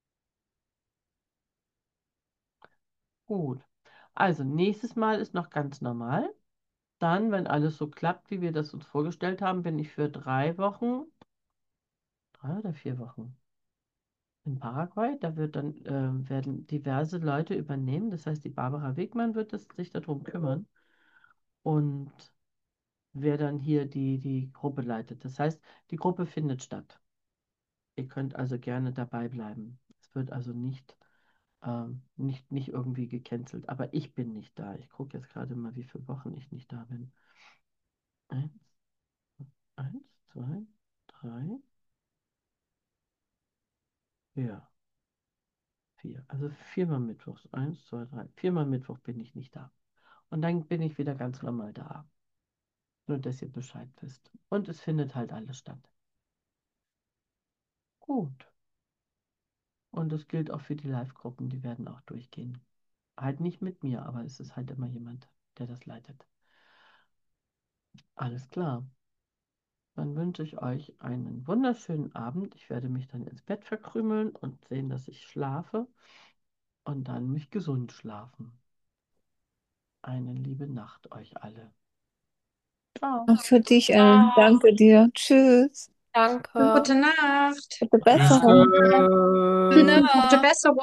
Gut. Also, nächstes Mal ist noch ganz normal. Dann, wenn alles so klappt, wie wir das uns vorgestellt haben, bin ich für 3 Wochen, 3 oder 4 Wochen in Paraguay. Da werden diverse Leute übernehmen. Das heißt, die Barbara Wegmann wird sich darum kümmern. Und wer dann hier die Gruppe leitet. Das heißt, die Gruppe findet statt. Ihr könnt also gerne dabei bleiben. Es wird also nicht irgendwie gecancelt. Aber ich bin nicht da. Ich gucke jetzt gerade mal, wie viele Wochen ich nicht da bin. Eins, eins, zwei, drei, ja, vier. Also viermal Mittwochs. Eins, zwei, drei. Viermal Mittwoch bin ich nicht da. Und dann bin ich wieder ganz normal da. Nur, dass ihr Bescheid wisst. Und es findet halt alles statt. Gut. Und das gilt auch für die Live-Gruppen. Die werden auch durchgehen. Halt nicht mit mir, aber es ist halt immer jemand, der das leitet. Alles klar. Dann wünsche ich euch einen wunderschönen Abend. Ich werde mich dann ins Bett verkrümeln und sehen, dass ich schlafe und dann mich gesund schlafen. eine liebe Nacht euch alle. Ciao. Auch für dich, Ellen. Danke dir. Tschüss. Danke. Gute Nacht. Gute Besserung. Danke. Gute Besserung.